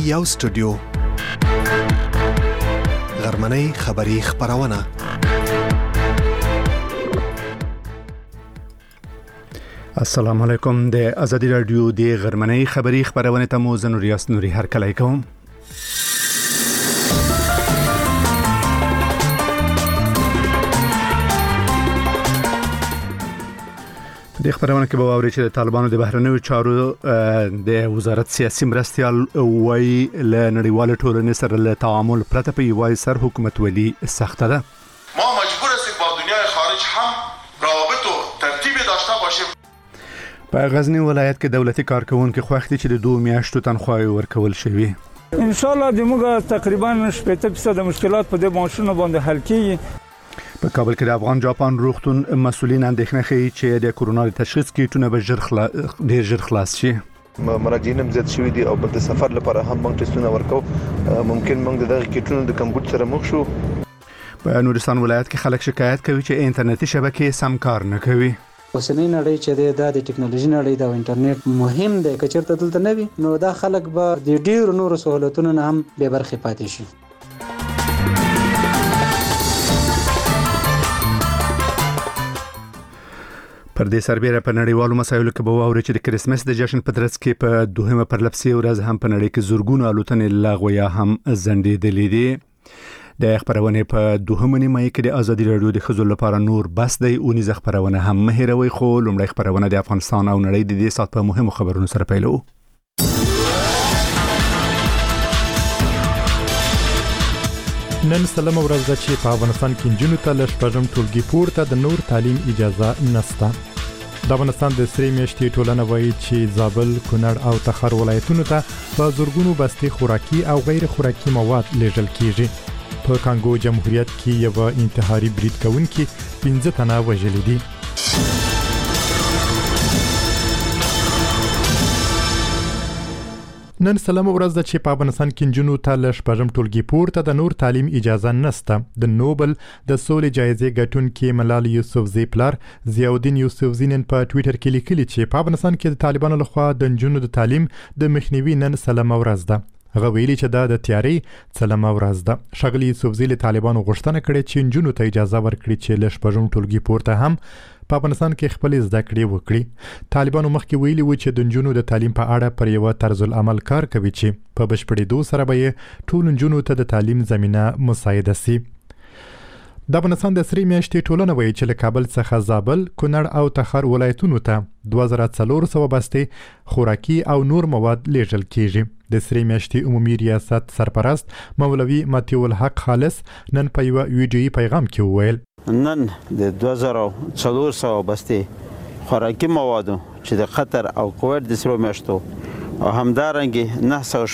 یو سټوډیو غرمنۍ خبری خبرونه السلام علیکم د ازادي رادیو د غرمنۍ خبری خبرونه ته مو زنور یاس نوري هر کله کوم د خبرونه کې به واوري چې د طالبانو د بهرنیو چارو د وزارت سیاسي مرستيال وای له نړیوال ټولنې سره له تعامل پرته په یوای سر حکومت ولي سخته ده. ما مجبور هستیم با دنیای خارج هم روابط و ترتیب داشته باشیم. په غزنی ولایت کې دولتي کارکونکو خوښتي چې د 2 میاشتو تنخواه ورکول شوی. ان شاء الله دموږ تقریبا 80% مشکلات په دې ماشونو باندې حل کیږي. په کابل کې د افغان جاپان روغتون مسؤلین اندېښنه کوي چې د کورونا تشخیص کیټونه به ډیر ژر خلاص شي. مراجعین زیات شوي دي او بل د سفر لپاره هم موږ ټیسټونه ورکو. ممکن موږ دغه کیټونه د کمپیوټر سره مخ شو. په نورستان ولایت کې خلک شکایت کوي چې انټرنیټي شبکې سم کار نه کوي. اوسنۍ نړۍ چې د ټکنالوژي نړۍ د انټرنیټ مهم دی که چېرته دلته نه وي نو دا خلک به د ډیرو نورو سہولتونو نه هم بې برخې پاتې شي. پر دې سربېره په نړیوالو مسایلو کې به واوري چې د کریسمس د جشن په ترڅ کې په دوهمه پرلپسې ورځ هم په نړۍ کې زورګونو الوتنې لغوه یا هم ځنډېدلې دي. د خبرونه په دوهمه نیمه کې د ازادي رادیو د خزو لپاره نور بس دی او نيزه خبرونه هم مهیروي خو لومړی خبرونه د افغانستان او نړۍ د دې سات په مهمو خبرونو سره پیلو. نن سلام ورځ ده چې په افغانستان کې جنونو ته له شپږم ټولګي پورته د نور تعلیم اجازه نشته. د افغانستان د سری میاشتې ټولنه وایي چې زابل، کونړ او تخار ولایتونو ته په زورګونو بستي خوراکي او غیر خوراکي مواد لیږل کیږي. په کانګو جمهوریت کې یو انتحاري برید کوونکي 15 تنه وژل دي. نن سلام ورځ ده چې په افغانستان کې جنونو ته له شپږم ټولګي پورته د نور تعلیم اجازه نشته. د نوبل د سولې جایزې ګټونکي ملال یوسفزی پلار ضیاءالدین یوسفزی نن په ټوئیټر کې لیکلي چې په افغانستان کې د طالبانو لخوا د جنونو د تعلیم د مخنیوي نن سلام ورځ ده. هغه ویلي چې دا د تیاری سلام ورځ ده. ښاغلي یوسفزی له طالبانو غوښتنه کړې چې جنونو ته اجازه ورکړي چې له شپږم ټولګي پورته هم په افغانستان کې خپل زده کړې وکړي. طالبانو مخکې ویلي و چې د نجونو د تعلیم په اړه پر یو طرز العمل کار کوي چې په بشپړېدو سره به ټول نجونو ته د تعلیم زمينه مساعده شي. د افغانستان د سری میاشتې ټولنه وایي چې له کابل څخه زابل، کونړ او تخار ولایتونو ته 2400 بستې خوراکي او نور مواد لیږل کیږي. د سری میاشتې عمومي ریاست سرپرست مولوي متیو الحق خالص نن په یو ویډیویي پیغام کې وویل نن د 2400 بستې خوراکي موادو چې د قطر او کویت د سری میاشتو او همدارنګه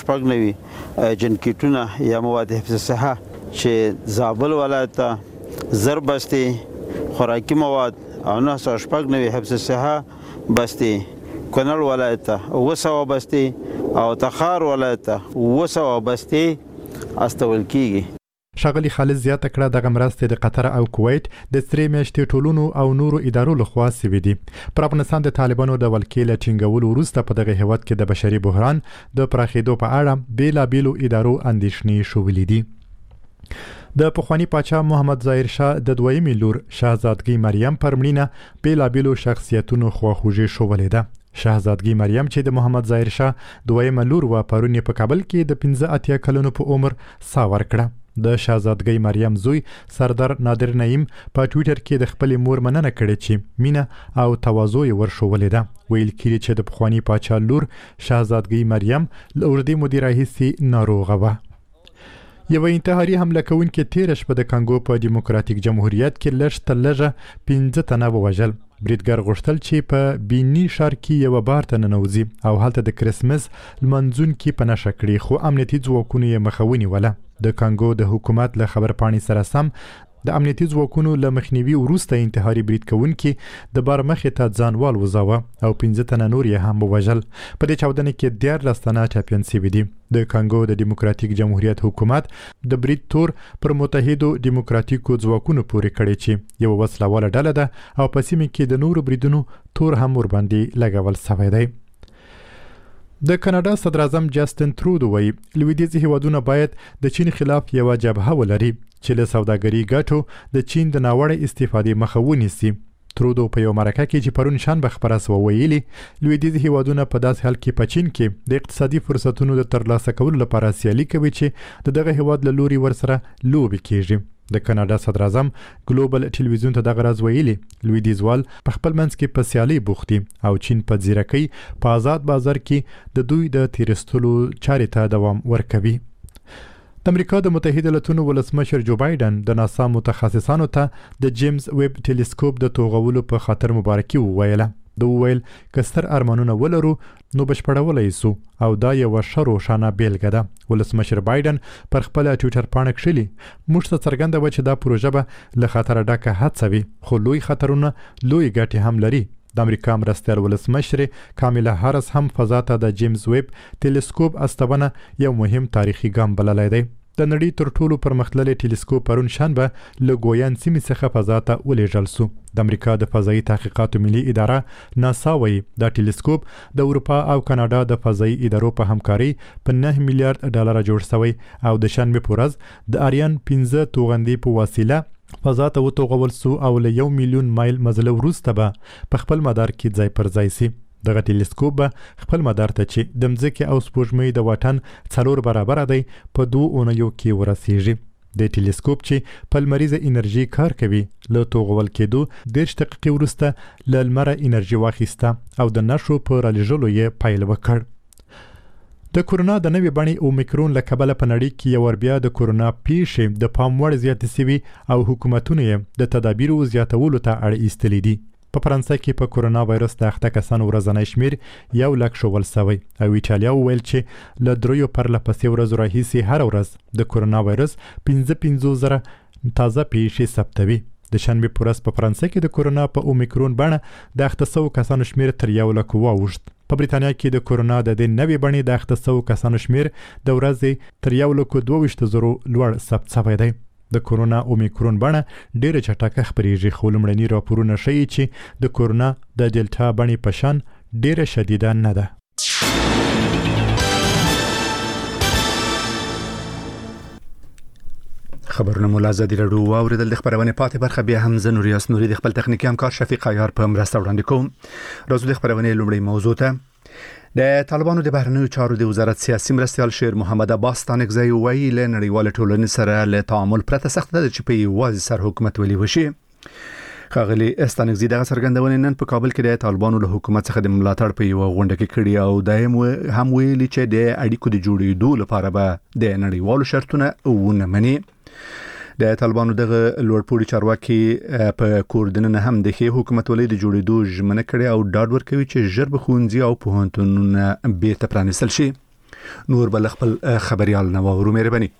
996 جنکیټونه یا مواد حفظ صحه چې زابل ولایت زر بستې خوراکي مواد او 996 حفظ صحه بستې کونړ ولایت 200 بستې او تخار ولایت 200 بستې استول کیږي. ښاغلي خالد زیاته کړه دغه مرستې د قطر او کویت د سری میاشتې ټولونو او نورو ادارو لخوا سوي دي. پر افغانستان د طالبانو د ولکې له ټینګولو وروسته په دغه هیواد کې د بشري بحران د پراخېدو په اړه بیلابیلو ادارو اندېښنې شولې دي. د پخوانی پاچا محمد ظاهر شاه د دویمې لور شاهزادګۍ مریم پر مړینه بیلابیلو شخصیتونو خواخوږي شولې ده. شاهزادګۍ مریم چې د محمد ظاهر شاه دویمه لور و پرون په کابل کې د 15 کلونو په عمر سا ورکړه. د شاهزادګۍ مریم زوی سردار نادر نعیم په ټوئیټر کې د خپل مور مننه کړې چې مینه او تواضع یې ورښولې ده. ویل کېږي چې د پخوانی پاچا لور شاهزادګۍ مریم له اوږدې مودې راهیسې ناروغه وه. یو انتحاري حمله کوونکي تیر شپه د کانګو په دیموکراتیک جمهوریت کې لږ تر لږه 15 تنه ووژل. بریدګر غوښتل چې په بینی ښار کې یو بار ته ننوځي او هلته د کریسمس لمانځونکي په نښه کړي خو امنیتي ځواکونو یې مخه ونیوله. د کانګو د حکومت له خبرپاڼې سره سم د امنیتي ځواکونو له مخنیوي وروسته انتحاري برید کوونکي د بار مخې ته ځانوال وځاوه او 15 تنه نور یې هم ووژل. په دې چاودنه کې 14 تنه ټپیان شوي دي. د کانګو د دیموکراتیک جمهوریت حکومت د برید تور پر متحدو دیموکراتیکو ځواکونو پورې کړی چې یو وسلواله ډله ده او په سیمه کې د نورو بریدونو تور هم ور باندې لګول شوی دی. د کاناډا صدر اعظم جاستن ترودو وایي لویدیځي هیوادونه باید د چین خلاف یو جبهه ولري چې له سوداګري ګټو د چین د ناوړه استفادې مخه ونیسي. ترودو په یو مرکه کې چې پرون شنبه خبره سوه ویلي لویدیځي هیوادونه په داسې حال کې په چین کې د اقتصادي فرصتونو د ترلاسه کولو لپاره سیالي کوي چې د دغه هیواد له لوري ورسره لوبې کیږي. د کاناډا صدر اعظم ګلوبل ټلویزیون ته دغه راز ویلي لویدیځوال په خپل منځ کې په سیالي بوخت دي او چین په ځیرکۍ په آزاد بازار کې د دوی د تیرستلو چارې ته دوام ورکوي. د امریکا د متحده ایالاتونو ولسمشر جو بایدن د ناسا متخصصانو ته د جیمز ویب ټیلیسکوپ د توغولو په خاطر مبارکي وویله. د وویل که ستر ارمانونه ولرو نو بشپړولی سو او دا یو ښه روښانه بیلګه ده. ولسمشر بایدن پر خپل ټویټر پاڼه کښلي موږ ته څرګنده وه چې دا پروژه به له خطره ډکه هڅه وي خو لوی خطرونه لوی ګټې هم لري. د امریکا مرستیال ولسمشر کاملا هارس هم فضا ته د جیمز ویب ټیلیسکوپ استونه یو مهم تاریخي ګام بللی دی. د نړۍ تر ټولو پرمختللی ټیلیسکوپ پرون شنبه له ګویان سیمې څخه فضا ته ولېږل سو. د امریکا د فضایي تحقیقاتو ملي اداره ناسا وایي دا ټیلیسکوپ د اروپا او کاناډا د فضایي ادارو په همکاري په 9 میلیارډ ډالر جوړ شوی او د شنبه په ورځ د آریان 15 توغندي په وسیله فضا ته وتوغول سو او له 1 میلیون مایل مزل وروسته به په خپل مدار کې ځای پر ځای سي. دغه ټیلیسکوپ به خپل مدار ته چې د مځکې او سپوږمۍ د واټن 4 برابره دی په 2 اونیو کې ورسیږي. د ټیلیسکوپ چې په لمریزه انرژي کار کوي له توغول کېدو 10 دقیقې وروسته له لمره انرژي واخیسته او د نښو په رالېږلو یې پیل وکړ. د کورونا د نوې بڼې اومیکرون له کبله په نړۍ کې یو ور بیا د کورونا پیښې د پام وړ زیاتې سوي او حکومتونه یې د تدابیرو زیاتولو ته اړ ایستلي دي. په فرانسه کې په کورونا وایرس د اخته کسانو ورځنی شمیر 1 لک ښوول شوی او ایټالیا وویل چې له 3 پرله پسې ورځو راهیسې هر ورځ د کورونا وایرس 55 زره تازه پیښې ثبتوي. د شنبې په ورځ په فرانسه کې د کورونا په اومیکرون بڼه د اخته شوو کسانو شمیر تر 1 لک واوښت. په بریتانیا کې د کورونا د دې نوې بڼې د اخته شوو کسانو شمیر د ورځې تر 1 لک 22 زره لوړ ثبت شوی دی. د کورونا اومیکرون بڼه ډېره چټکه خپرېږي خو لومړني راپورونه ښیي چې د کورونا د ډیلټا بڼې په شان ډېره شدیده نه ده. خبرونه مولا ازادي راډیو واوریدل. د خبرونه پاتې برخه بیا هم زه نوریاس نوري د خپل تخنیکی همکار شفیق عیار په مرسته وړاندې کوم. راځو د خبرونه لومړی موضوع ته. د طالبانو د بهرنیو چارو د وزارت سیاسي مرستیال شیر محمد عباس تانکزی ویلي له نړیوال ټولنې سره له تعامل پرته سخت ده چې په یوازې سر حکومت ولي وشي. ښاغلي استانکزی دغه څرګندونې نن په کابل کې د طالبانو له حکومت څخه د ملاتړ په یو غونډه کې کړي او دایم هم ویلي چې د اړیکو د جوړېدو لپاره به د نړیوالو شرطونه ونه مني. د طالبانو دغه لوړپوړي چارواکي په کوردننه هم د ښې حکومتولۍ د جوړېدو ژمنه کړې او ډاډ ورکوي چې ژر به ښوونځي او پوهنتونونه بیرته پرانیستل شي. نور بل خپل خبريال نه واورو مهرباني.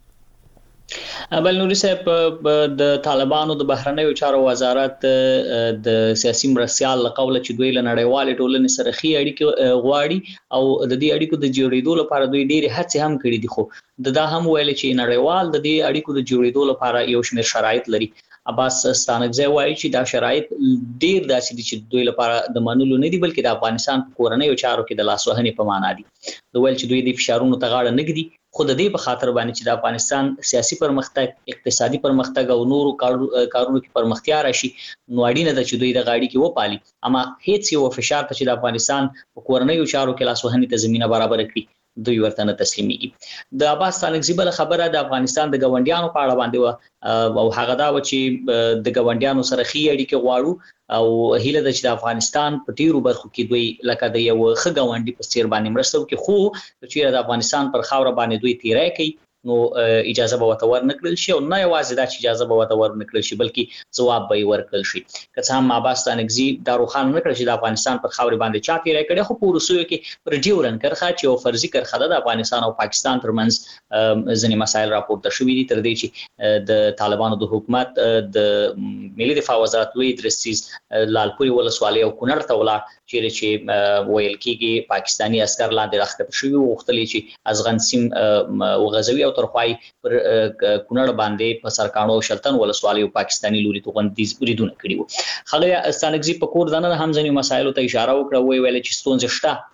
بل نوري صاحب د طالبانو د بهرنیو چارو وزارت د سیاسي مرستيال لقوله چې دوی له نړیوال ټولنې سره خي اړیکې غواړي او د دې اړیکو د جوړېدو لپاره دوی ډېری هڅې هم کړې دي خو دا هم ویل چې نړیوال د دې اړیکو د جوړېدو لپاره یو شمېر شرایط لري. عباس ستانکزی وایي چې دا شرایط ډېر داسې دي چې دوی لپاره د منلو نه دي بلکې د افغانستان په کورنیو چارو کې د لاسوهنې په معنا دي. دوی ویل چې دوی د فشارونو ته غاړه نه ږدي خو د دې په خاطر باندې چې د افغانستان سیاسي پرمختګ اقتصادي پرمختګ او نورو کارونو کې پرمختیا راشي نو اړینه ده چې دوی د غاړي کې وپالي اما هیڅ یو فشار ته چې د افغانستان په کورنیو چارو کې لاسوهنې ته زمينه برابر کړي دوی ورته نه تسلیميږي. د عباس تانکزی بل خبره د افغانستان د ګوندیانو په اړه باندې او هغه دا و چې د ګوندیانو سره خي اړیکې غواړو او هیله ده چې د افغانستان په ډیرو برخو کې دوی لکه د یو ښه ګوندي په څیر باندې مرسته وکړي خو چې د افغانستان پر خاور باندې دوی تیرای کوي نو اجازه به وته ورنکړل شي او نه یوازې دا چې اجازه به وته ورنکړل شي بلکې ځواب به ورکړل شي. که څه هم عباس تانکزی دا روښانه نه کړ چې د افغانستان پر خاور باندې چا تیرای کړي خو په روسیو کې پر ډیورن کرخه چې او فرضي کرخه د افغانستان او پاکستان ترمنځ ځینې مسایل راپورته شوې دي تر دې چې د طالبانو د حکومت د ملي دفاع وزارت لوی درسیز لالپوري ولسوالۍ او کونړ ته ولاړ چې ویل کېږي پاکستانی عسكر لاندې راخته شوی او وختلی چې ازغن سیم وغزوي او ترخوای پر کونړ باندې په سرکانو شلتن ولسوالۍ او پاکستانی لوري توغندیز بریدونه کړي وو. خغه استانکزی په کور دنه هم ځینې مسایلو ته اشاره وکړه وی ویل چې ستونزې شته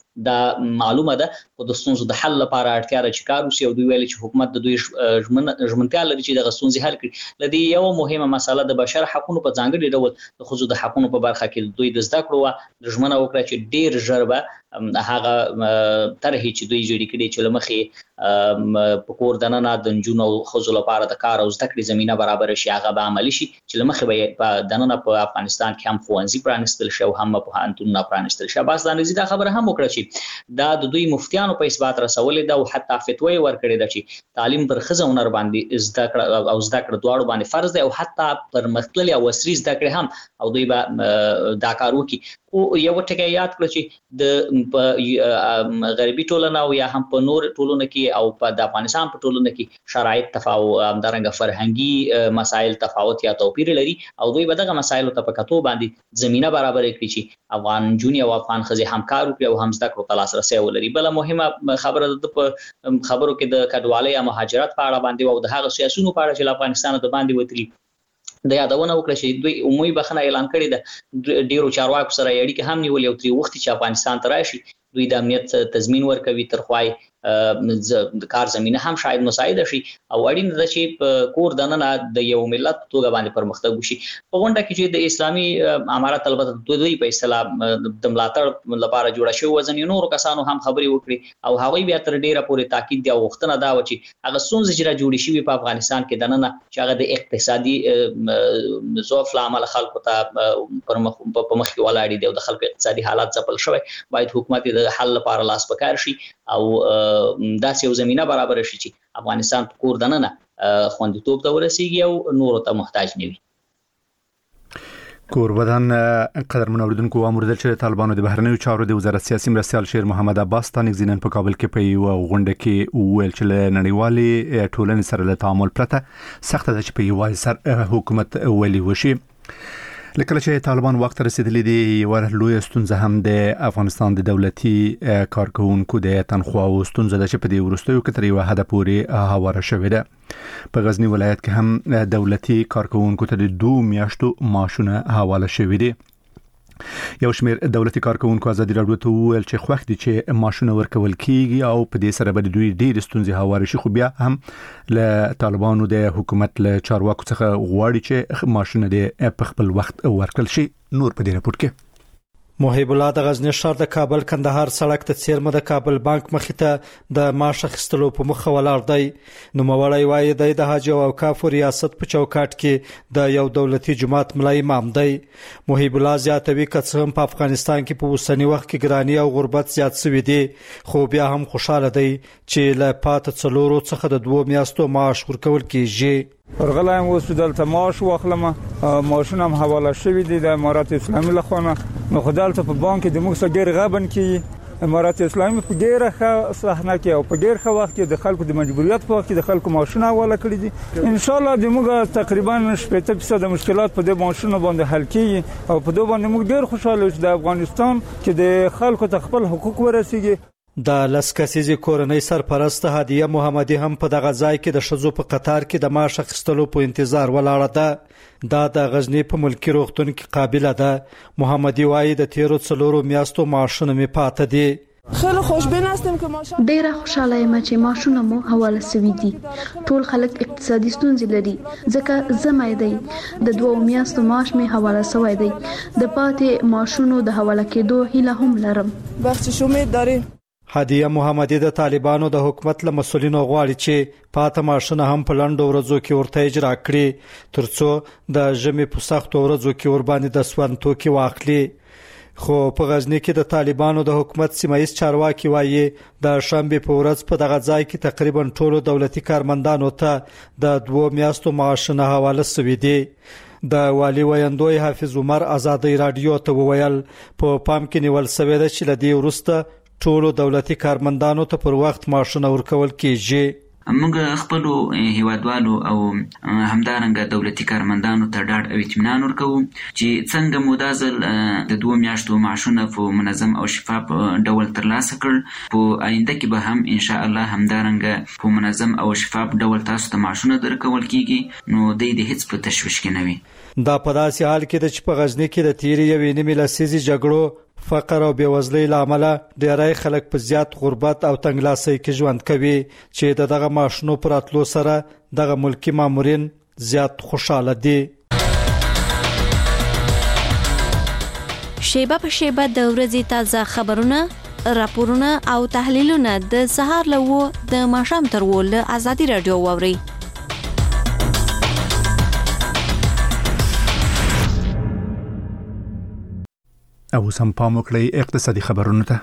دا معلومه ده خو د ستونزو د حل لپاره اړتیا ده چې کار وشي او دوی ویلي چې حکومت د دوی ژمنتیا لري چې د ستونزې حل کړي. لدی یو مهمه مسله د بشر حقوقو په ځانګړي ډول د ښځو د حقوقو په برخه کې دوی د زده کړو د ژمنه وکړه چې ډیر ژر به هغه طرحې چې دوی جوړې کړي چې لمخې په کور دننه د نجونو او ښځو لپاره د کار او زده کړې زمينه برابر شي هغه به عملي شي چې لمخې به په دننه په افغانستان کې هم ښوونځي پرانستل شي او هم په پوهنتونونه پرانستل شي. بس دا نزي دا خبره هم وکړه چې دا د دوی مفتیانو په اثبات رسولې ده او حتی فتوی ورکړې ده چې تعلیم پر ښځو او نر باندې زده کړه او زده کړه دواړو باندې فرض دی او حتی پر مختلفه او عصري زده کړې هم او دوی به دا کار وکړي. او یو ټکی یاد کړئ چې د غربي ټولنه او یا هم په نور ټولنه کې او په د افغانستان په ټولنه کې شرایط تفاوت همدارنګه فرهنګي مسایل تفاوت یا توپیر لري او دوی به دغه مسایل ته په کتو باندې زمينه برابر کړي چې افغان جونی او افغان ښځې همکار وکړي او هم زده کړو ته لاسرسي ولري. بل مهمه خبره د خبرو کې د کډوالۍ یا مهاجرت په اړه باندې او د هغه سیاسيونو په اړه چې افغانستان د باندې وتري د یادونه وکړه چې دوی عمومي بخښنه اعلان کړې ده ډیرو چارواکو سره اړیکې هم نیولې او تر وخت چې افغانستان ته راشي دوی د امنیت تضمین ورکوي تر خوای د کار زمينه هم شاید مساعده شي او اړین ده چې په کور دننه د یو ملت توګه باندې پرمختګ وشي. په غونډه کې چې د اسلامي امارات البته د دوی په اصطلاح د ملاتړ لپاره جوړه شوی وزن نور کسانو هم خبري وکړي او هغوی بیا تر ډیره پورې تاکید دی او وختونه دا و چې هغه څونځ چې را جوړې شوی په افغانستان کې دننه چې هغه د اقتصادي ضعف لامل خلکو ته په مخ کې ولاړ دي او د خلکو اقتصادي حالات ځپل شوی باید حکومت د حل لپاره لاس پکار شي او داسې یو زمينه برابر شي چې افغانستان په کور دننه خوندیتوب ته ورسیږي او نور ته محتاج نه وي. کوربدان قدرمن اوریدونکو امر د طالبانو د بهرنیو چارو د وزارت سیاسي مرستیال شیر محمد عباس تانیک زینن په کابل کې په یو غونډه کې ویل چې نړیوالي ټولنې سره له تعامل پرته سخت ده چې په یو سر حکومت ولي وشي. لکه چې طالبان وخت رسیدلی دی یو لوی ستونزه هم د افغانستان د دولتي کارکونکو د تنخواه او ستونزه ده چې په دې ورستیو کې تر یو حد پورې هواره شوې ده. په غزنی ولایت کې هم دولتي کارکونکو ته د 2 میاشتو معاشونه حواله شوې دي. یو شمېر دولتي کارکونکو ازادي راډیو ته ویل چې خوښ دي چې معاشونه ورکول کیږي او په دې سره به دوی ډېر ستونزې هواره شي خو بیا هم له طالبانو د حکومت له چارواکو څخه غواړي چې معاشونه د په خپل وخت ورکړل شي. نور په دې راپور کې محب الله د غزنی ښار د کابل کندهار سړک ته څیرمه د کابل بانک مخې ته د معاش اخیستلو په مخه ولاړ دی. نو موړی وایي د حج او اوقاف ریاست په چوکاټ کې د یو دولتي جماعت ملا امام دی. محب الله زیاتوي که هم په افغانستان کې په اوسنی وخت کې ګرانی او غربت زیات شوی دی خو بیا هم خوشاله دی چې له پات څلورو څخه د 2 میاشتو معاش ورکول کیږي. ورغلایم اوس دلته معاش واخلم معاشونه هم حواله شوی دي د امارات اسلامي لخوا نو خدالته په بانک د موږ سره ډیر غبن کې امارات اسلامي په ډیره ښه صحنه کې او په ډیر ښه وخت کې د خلکو د مجبوریت په وخت کې د خلکو معاشونه حواله کړی دي. ان شاء الله د موږ تقریبا 80% مشکلات په دې معاشونه باندې حل کیږي او په دوه باندې موږ ډیر خوشاله یو چې د افغانستان چې د خلکو ته خپل حقوق ورسیږي. د لسکسیزي کورنۍ سرپرست هدیه محمدي هم په دغه ځای کې د شذو په قطار کې د معاش اخیستلو په انتظار ولاړه ده. دا د غزنی په ملکی روغتون کې قابله ده. محمدي وایي د 13 میاشتو معاشونه می پاتې دي. خیلی خوشبین هستم که ماشاءالله ډیره خوشاله یم چې معاشونه مو حواله سوي دي. ټول خلک اقتصادي ستونزې لري ځکه زمای دی د 2 میاشتو معاش می حواله سوی دی. د پاتې معاشونو د حواله کېدو هیله هم لرم. بخشش امید داریم. هدیه محمدي د طالبانو د حکومت له مسولینو غواړي چې پاته معاشونه هم په لنډو ورځو کې ورته اجرا کړي ترڅو د ژمي په سختو ورځو کې ور باندې د سوان توکي واخلي. خو په غزنی کې د طالبانو د حکومت سیمایي چارواکي وایي د شنبه په ورځ په دغه ځای کې تقریبا ټولو دولتي کارمندانو ته د 2 میاشتو معاشونه حواله شوي دي. د والی ویندوی حافظ عمر آزادی رادیو ته وویل په پام کې نیول شوی دی چې لدی ورسته ټولو دولتي کارمندانو ته پر وخت معاشونه ورکول کیږي. موږ خپل هیوادوالو او همدارنګه دولتي کارمندانو ته ډاډ او اطمینان ورکوو چې څنګه مو دا ځل د 2 میاشتو معاشونه په منظم او شفاف ډول ترلاسه کړ په آینده کې به هم ان شاء الله همدارنګه په منظم او شفاف ډول تاسو ته معاشونه درکول کیږي نو د دې هیڅ په تشویش کې نه وي. دا په داسې حال کې د چې په غزنی کې د تیری یوې نیمې لسیزې جګړو فقر او بیوزلۍ لامل ډېری خلک په زیات غربت او تنګلاسۍ کې ژوند کوي چې دغه ماشونو پر اتلو سره دغه ملکی مامورین زیات خوشاله دي. شیبه په شیبه د ورځې تازه خبرونه، راپورونه او تحلیلونه د سهار له 9 د ماښام تر 10 له ازادي رادیو واوري. او سم پام وکړئ اقتصادي خبرونه ته.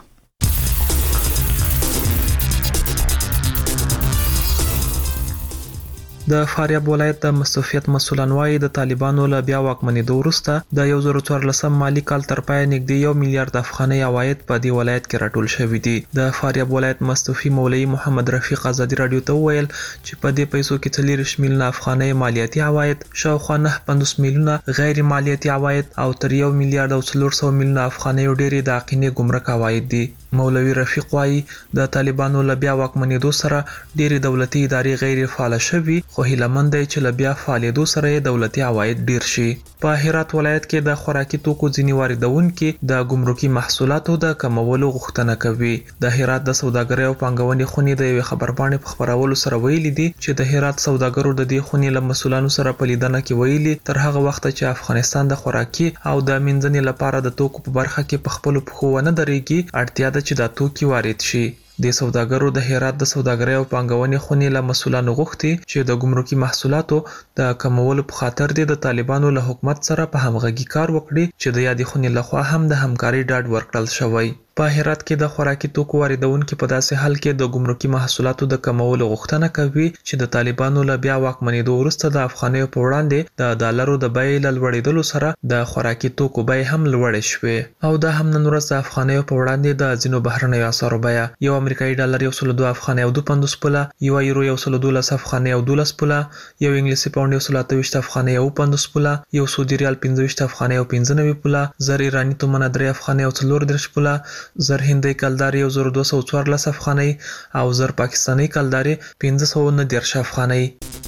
د فاریاب ولایت د مستوفیت مسولان وايي د طالبانو له بیا واکمنېدو وروسته د 2014 مالی کال تر پای نږدې 1 میلیارډ افغانۍ عواید په دې ولایت کې راټول شوي دي. د فاریاب ولایت مستوفي مولوی محمد رفیق ازادي رادیو ته وویل چې په دې پیسو کې 40 میلیونه افغانۍ مالیاتي عواید، شاوخوا 9.50 میلیونه غیر مالیاتي عواید او تر 1 میلیارډ او 400 میلیونه افغانۍ ډېرې د عقینې ګمرک عواید دي. مولوی رفیق وايي د طالبانو له بیا واکمنېدو سره ډېرې دولتي ادارې غیر فعال شوي، خو هیلهمند دی چې له بیا فعالېدو سره دولتي عواید ډېر شي. په هرات ولایت کې د خوراکي توکو ځینې واردونکي د ګمرکي محصولاتو د کمولو غوښتنه کوي. د هرات د سوداګرۍ او پانګونې خونې د یوې خبرپاڼې په خبرولو سره ویلي دي چې د هرات سوداګرو د دې خونې له مسؤلانو سره په لیدنه کې ویلي تر هغه وخت چې افغانستان د خوراکي او د منځنۍ لپاره د توکو په برخه کې په خپل پخو ونه درېږي، اړتیا ده چې دا توکي وارد شي. د سوداګرو د هرات د سوداګرۍ او پانګونې خونې له مسؤلانو غوښتي چې د ګمرکي محصولاتو د کمولو په خاطر د طالبانو له حکومت سره په همغږي کار وکړي چې د یادې خونې لخوا هم د همکاري ډاډ ورکړل شوی. په هرات کې د خوراکي توکو واردونکو په داسې حال کې د ګمرکي محصولاتو د کمولو غوښتنه کوي چې د طالبانو له بیا واکمنېدو وروسته د افغانیو په وړاندې د ډالرو د بیې له لوړېدلو سره د خوراکي توکو بیې هم لوړې شوې او دا هم نن ورځ د افغانیو په وړاندې د ځینو بهرنیو اسعارو بیه یو امریکایي ډالر 102 افغانۍ او 2.50 پوله، یو یورو 112 افغانۍ او 12 پوله، یو انګلیسي پاونډ 128 افغانۍ او 50 پوله، یو سعودي ریال 25 افغانۍ او 95 پوله، زر ایرانی تومنه 3 افغانۍ او 34 پوله، زر هندۍ کلدارې 1214 افغانۍ او زر پاکستاني کلدارې 1590 افغانۍ.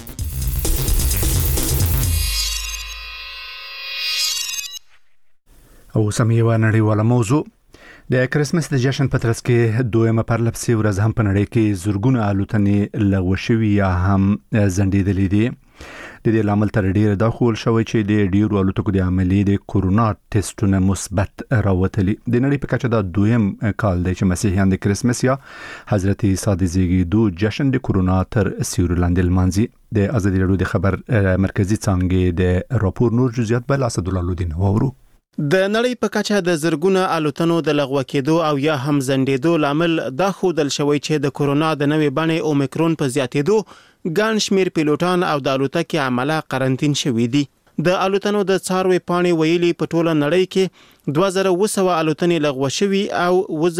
او سميوه نړیواله موضوع د کرسمس د جشن په ترڅ کې دویمه پرلپسې ورځ هم په نړۍ کې زورګونه الوتنې لغوه شوي یا هم ځنډېدلې دي. د دې لامل تر ډیره دا خول شوی چې د ډیرو الوتکو د عملي د کورونا ټیسټونه مثبت راوتلي. د نړۍ په کچه دا دویم کال دی چې مسیحیان د کرسمس یا حضرت عیسی د زیږیدو جشن د کورونا تر سیوري لاندې لمانځي. د ازادي رادیو د خبر مرکزی څانګې د راپور نور جزئیات بل اسد الله لودین وورو. د نړۍ په کچه د زرګونو الوتنو د لغوه کېدو او یا هم ځنډېدو لامل دا ښودل شوی چې د کورونا د نوې بڼې اومیکرون په زیاتېدو ګڼ شمېر پیلوټان او د الوتکې عمله قرنطین شوي دي. د الوتنو د څاروي پاڼې ویلي په ټوله نړۍ کې 2200 الوتنې لغوه شوي او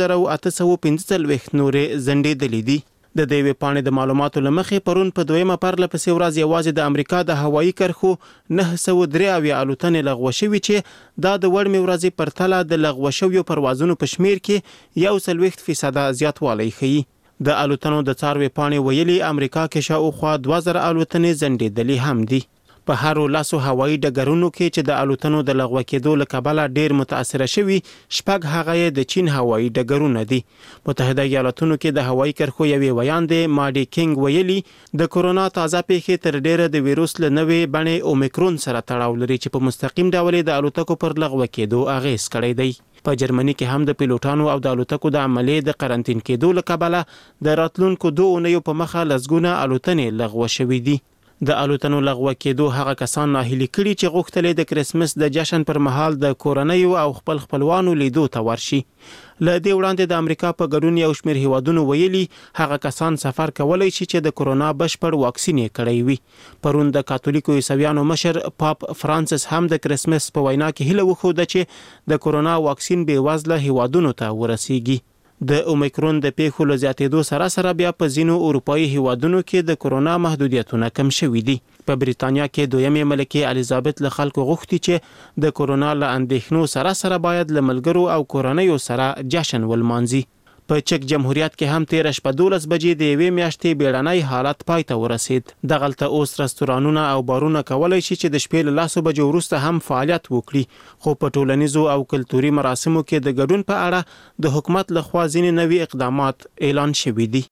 1845 نورې ځنډېدلې دي. د دې پاڼې د معلوماتو لمخې پرون په دویمه پرلپسې ورځ یوازې د امریکا د هوایي کرښو 903 الوتنې لغوه شوي چې دا د وړمې ورځې پر تله د لغوه شویو پروازونو په شمیر کې 1% زیاتوالی ښیي. د الوتنو د څاروي پاڼې ویلي امریکا کې شاوخوا 2000 الوتنې ځنډېدلې هم دي. په هر لاسو هوایي ډګرونو کې چې د الوتنو د لغوه کېدو له کبله ډېر متاثر شوي، شپږ هغه د چین هوایي ډګرونه دي. متحده ایالاتونو کې د هوایي کرښو یوې ویاندې ماډي کینګ ویلي د کورونا تازه پیښې تر ډیره د ویروس له نوې بڼې اومیکرون سره تړاو لري چې په مستقیم ډول د الوتکو پر لغوه کېدو اغیز کړی دی. په جرمني کې هم د پیلوټانو او د الوتکو د عملې د قرنطین کېدو له کبله د راتلونکو 2 اونیو په مخه لسګونه الوتنې لغوه شوي دي. د الوتنو لغوه کېدو هغه کسان ناهیلي کړي چې غوښتل د کرسمس د جشن پر مهال د کورنیو او خپلوانو لیدو ته ورشي. له دې وړاندې د امریکا په ګډون یو شمېر هیوادونو ویلي هغه کسان سفر کولی شي چې د کرونا بشپړ واکسین یې کړی وي. پرون د کاتولیکو عیسویانو مشر پاپ فرانسیس هم د کرسمس په وینا کې هیله وښوده چې د کرونا واکسین بې وزله هیوادونو ته ورسیږي. د اومیکرون د پیښو له زیاتېدو سره بیا په ځینو اروپایي هیوادونو کې د کرونا محدودیتونه کم شوي دي. په بریتانیا کې دویمې ملکې الیزابت له خلکو غوښتي چې د کرونا له اندېښنو سره باید له ملګرو او کورنیو سره جشن ولمانځي. په چک جمهوریت کې هم 13 شپه 12 بجې د یوې میاشتې بیړنی حالت پای ته ورسید. دغلته اوس رستورانونه او بارونه کولای شي چې د شپې له 10 بجو وروسته هم فعالیت وکړي، خو په ټولنیزو او کلتوري مراسمو کې د ګډون په اړه د حکومت لخوا ځینې نوي اقدامات اعلان شوي دي.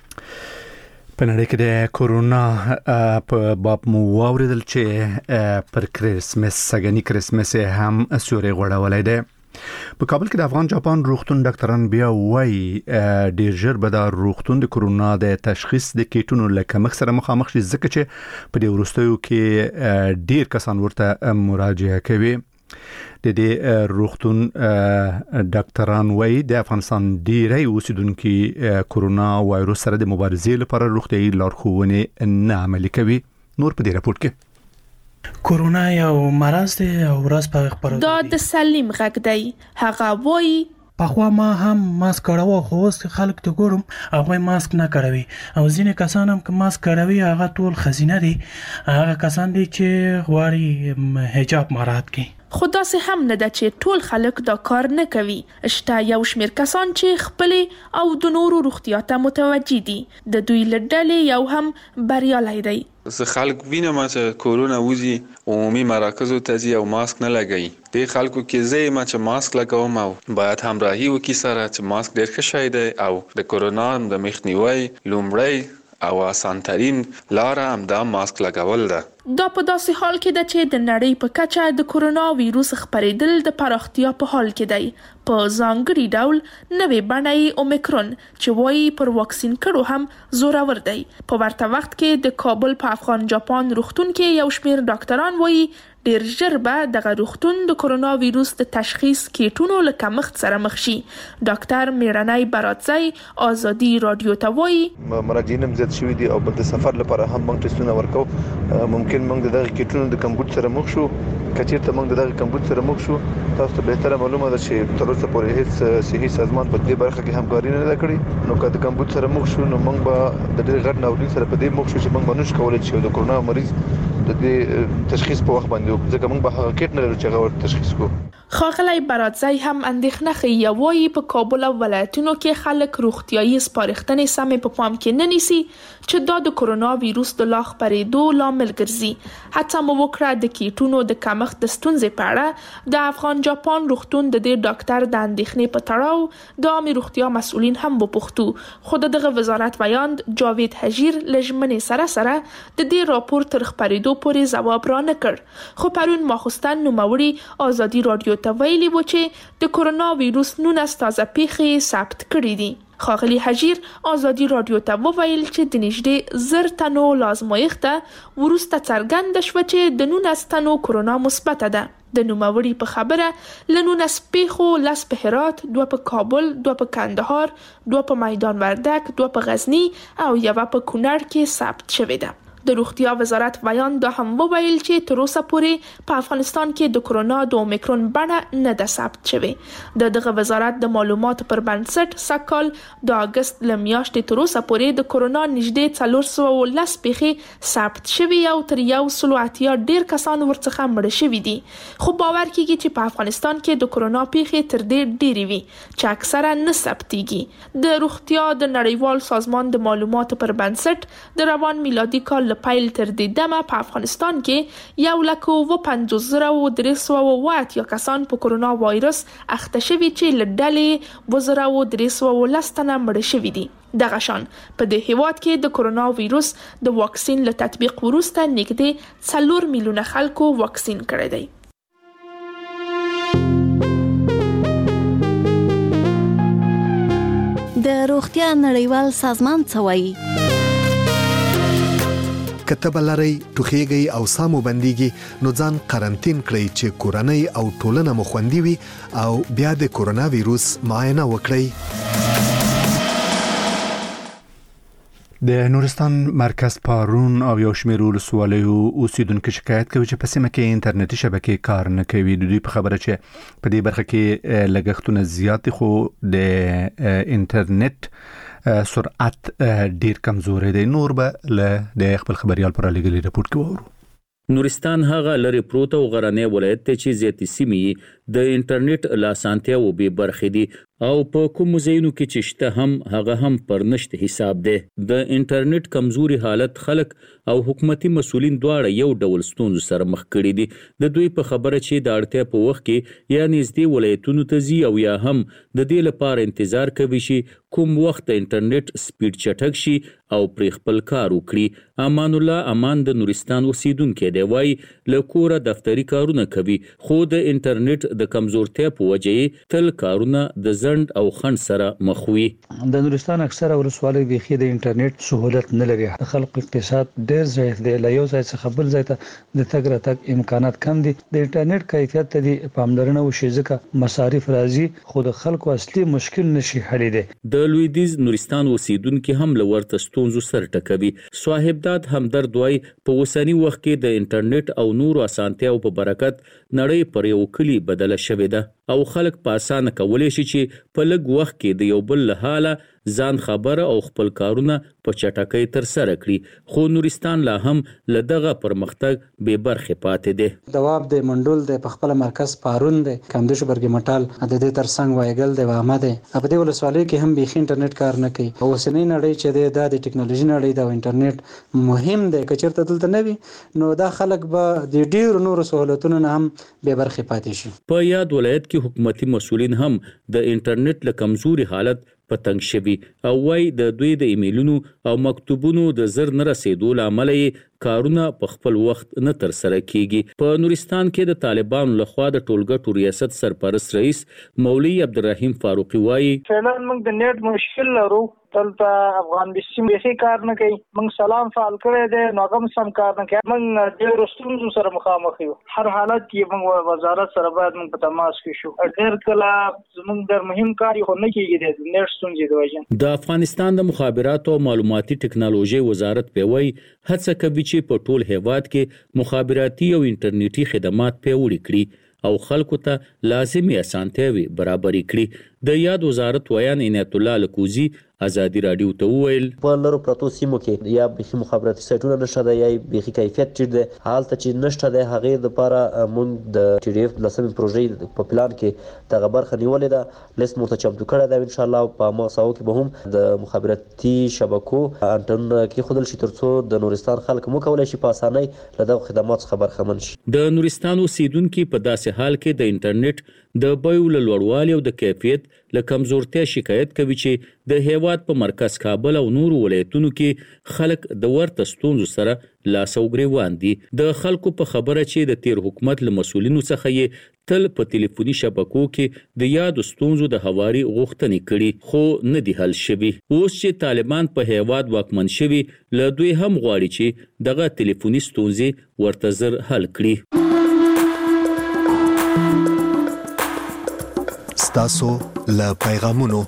په نړۍ کې د کورونا په باب مو واوریدل چې پر کریسمس سګنی کریسمس هم سیوري غوړولای دی. په کابل کې د افغان جاپان روغتون ډاکټران بیا وایي ډیر ژر به د روغتون د کورونا د تشخیص د کیټونو له کمښت سره مخامخ شي، ځکه چې په دې وروستیو کې ډیر کسان ورته مراجعه کوي. د دې روغتون ډاکټران وایي د افغانستان ډیری اوسیدونکو کورونا وایروس سره د مبارزې لپاره روغتیايي لارښوونې نه عملي کوي. نور په دې راپور کې کورونا یو مرض دی او ورځ په خبره دا د سلیم غږ دی. هغه وایي پخوا ما هم ماسک کاروه، خو اوس خلک ته ګورم هغه ماسک نه کاروي، او ځینې کسان هم که ماسک کاروي هغه ټول خزینه دي، هغه کسان دي چې غواړي حجاب مراعات کړي. خو داسې هم نه ده چې ټول خلک دا کار نه کوي. شته یو شمېر کسان چې خپل او د نورو روغتیا ته متوجي دي. د دوی له ډلې یو هم بریالی دی. زه خلک وینم چې کورونا وزي عمومي مراکزو ته ځي او ماسک نه لګوي. د خلکو کې زه یم چې ماسک لګوم او باید همراهي وکړي سره چې ماسک ډېر ښه شی دی او د کورونا د مخنیوي لومړی او آسانترین لاره هم دا ماسک لګول ده. دا په داسې حال کې ده چې د نړۍ په کچه د کورونا وایروس خپرېدل د پراختیا په حال کې دی. په ځانګړي ډول نوې بڼه اومیکرون چې وایي پر واکسین کړو هم زورور دی. په ورته وخت کې د کابل په افغان جاپان روغتون کې یو شمېر ډاکټران وایي ډیر ژر به دغه روغتون د کورونا وایروس د تشخیص کیټونو له کمښت سره مخ شي. ډاکټر میرانای براتزی آزادي رادیو ته وایي مراجعین هم زیات شوي دي او بل د سفر لپاره هم موږ ټیسټونه ورکو. ممکن موږ دغه کیټونو د کمبود سره مخ شو، کچېرته موږ دغه کمبود سره مخ شو. تاسو ته به تر معلومه ده چې تر اوسه پورې هیڅ صحي سازمان په دې برخه کې همکاري نه کړې. نو که د کمبود سره مخ شو نو موږ به د ډېر غټ ناورین سره په دې مخ شو چې موږ به نشو کولی چې د کورونا مریض د دې تشخیص په وخت باندې وکړو، ځکه موږ به هغه کیټ نه لرو چې هغه تشخیص کوو. ښاغلی براتزی هم اندېښنه ښیي. وایي په کابل او ولایتونو کې خلک روغتیايي سپارښتنې سمې په پام کې نه نیسي چې دا د کورونا وایروس د لا خپرېدو لامل ګرځي. حتی مو وکړه د کیټونو د کمښت د ستونزې په اړه د افغان جاپان روغتون د دې ډاکټر د اندېښنې په تړاو د عامه روغتیا مسؤلین هم وپوښتو، خو دغه وزارت ویاند جاوید حجیر له ژمنې سره د دې راپور تر خپرېدو پورې ځواب را نه کړ. خو پرون ماخوستن نوموړي آزادي رادیو ته ویلي و چې د کورونا وایروس 19 تازه پیښې ثبت کړي دي. ښاغلي حجیر آزادي رادیو ته وویل چې د نږدې 1000 تنو لازمایښت وروسته څرګنده شوه چې د 19 تنو کورونا مثبته ده. د نوموړي په خبره له 19 پیښو 10 په هرات، 2 په کابل، 2 په کندهار، 2 په میدان وردک، 2 په غزنی او 1 په کونړ کې ثبت شوې ده. د روغتیا وزارت بیان دا هم وویل چې تر اوسه پورې په افغانستان کې د کورونا د اومیکرون بڼه نه ده ثبت شوې. دغه وزارت د معلوماتو پر بنسټ سکهال د اگست له میاشتې تر اوسه پورې د کورونا نږدې 410 پیښې ثبت شوې او تر 180 ډیر کسان ورڅخه مړه شوي دي. خو باور کیږي چې په افغانستان کې د کورونا پیښې تر دې ډېرې وي چې اکثره نه ثبتېږي. د روغتیا د نړیوال سازمان د معلوماتو پر بنسټ د روان میلادي کال پایل تر دې دمه په افغانستان کې 1,53,380 کسان په کورونا وایرس اخته شوي چې له ډلې 2,310 تنه مړه شوي دي. دغه شان په دې هیواد کې د کورونا وایروس د واکسین له تطبیق وروسته نږدې 4 میلیونه خلکو واکسین کړی دی. د روغتیا نړیوال سازمان څه وایي؟ کتب لري ټوخیږي او سامو بنديږي نو ځان قرنټین کړئ چې کورنۍ او ټولنه مو خوندي وي او بیا د کورونا وایروس معاینه وکړئ. د نورستان مرکز پارون او یو شمېر ولسوالیو اوسیدونکو شکایت کوي چې په سیمه کې انټرنیټي شبکې کار نه کوي. د دوی په خبره چې په دې برخه کې لګښتونه زیات خو د انټرنیټ سرعت ډیر کمزورې دی. نور به له د خپل خبريال پر لګلې رپورت کوو. نورستان هغه لری پروت او غرنی ولایت ته چې زیاتې سیمې د انټرنیټ لاسانتیا او به برخې دي او په کوم ځایونو کې چې شته هم هغه هم پر نشته حساب دی. د انټرنیټ کمزوري حالت خلک او حکومتي مسولین دواړه یو ډول ستونزو سره مخ کړي دي. د دوی په خبره چې د اړتیا په وخت کې یا نږدې ولایتونو ته ځي او یا هم د دې لپاره انتظار کوي چې کوم وخت د انټرنیټ سپیډ چټک شي او پرې خپل کار وکړي. امان الله امان د نورستان اوسیدونکی دی، وایي له کوره دفتري کارونه کوي خو د انټرنیټ د کمزورتیا په وجه تل کارونه د ځنډ او خنډ سره مخ وي. د نورستان اکثره ولسوالۍ بيخي د انټرنیټ سہولت نه لري. د خلکو اقتصاد ډېر ضعیف دی، له یو ځای څخه بل ځای ته د تګ راتګ امکانات کم دي. د انټرنیټ کیفیت ته د پاملرنه وشي ځکه مصارف راځي خو د خلکو اصلي مشکل نشي حلېدی. د لویدیز نورستان اوسیدونکي هم لورته ستونزو سره ټکوي. صاحبداد همدرد وایي په اوسنی وخت کې د انټرنیټ او نورو اسانتیاو په برکت نړۍ پر یو کلی بدله شوې ده او خلک په اسانه کولی شي چې په لږ وخت کې د یو بل له حاله ځان خبره او خپل کارونه په چټکۍ تر سره کړي. خو نورستان لا هم له دغه پرمختګ بې برخې پاتې دی. دواب د منډول د خپل مرکز پارون دی، کمدش برګ مټال د دې ترڅنګ وایګل دی و احمد. په دې ولسوالۍ کې هم بيخي انټرنیټ کار نه کوي. اوسنۍ نړۍ چې د ټکنالوژي نړۍ د انټرنیټ مهم دی، کچرته دلته نه وي نو دا خلک به د ډیرو نورو سہولتونو نه هم بې برخې پاتې شي. په یاد ولایت کې حکومتي مسولین هم د انټرنیټ له کمزوري حالت په تنګ شوي او وایي د دوی د ایمیلونو او مکتوبونو د زر نه رسیدو له امله کارونه په خپل وخت نه تر سره کیږي. په نورستان کې د طالبانو لخوا د ټولګټو ریاست سرپرست رئیس مولوی عبدالرحیم فاروقي وایي فعلا موږ د نیټ مشکل لرو، دلته افغان بسیم بيخي کار نه کوي. موږ سلام فعال کړی دی نو هغه سم کار نه کوي. موږ ډېر ستونزو سره مخامخ یو. هر حالت کې موږ وزارت سره باید موږ په تماس کې شو. ډېر کله زموږ د مهم کار خو نه کیږي د نیټ ستونزې د وجه. د افغانستان د مخابراتو او معلوماتي ټکنالوژي وزارت په وایي هڅه کوي چې په ټول هیواد کې مخابراتي او انټرنیټي خدمات پیاوړي کړي او خلکو ته لازمي اسانتیاوي برابرې کړي. د یاد وزارت ویان عنایت الله لکوزی ازادي رادیو ته وویل په لرو پروتو سیمو کې یا به مخابراتي سایټونه نشته ده یا به کیفیت ټیټ ده. حالت چې نشته ده هغه د لپاره مونږ د ټي ډي اف لسمې پروژې په پلان کې د خبر خنیولې ده، لیست مرته چمتو کړه ده. ان شاء الله په ماساو کې به هم د مخابراتي شبکو انټرنیټ کې خودل شي ترڅو د نورستان خلک مو کولای شي په اسانۍ له دغه خدمات څخه برخمن شي. د نورستان اوسیدونکو په داسې حال کې د انټرنیټ د بیو له لوړوالي او د کیفیت له کمزورتیا شکایت کوي چې د هیواد په مرکز کابل او نورو ولایتونو کې خلک د ورته ستونزو سره لاس او ګریوان دي. د خلکو په خبره چې د تیر حکومت له مسولینو څخه یې تل په ټلیفوني شبکو کې د یاد ستونزو د هواري غوښتنې کړي خو نه دي حل شوي. اوس چې طالبان په هیواد واکمن شوي له دوی هم غواړي چې دغه ټلیفوني ستونزې ورته زر حل کړي. ستاسو له پیغامونو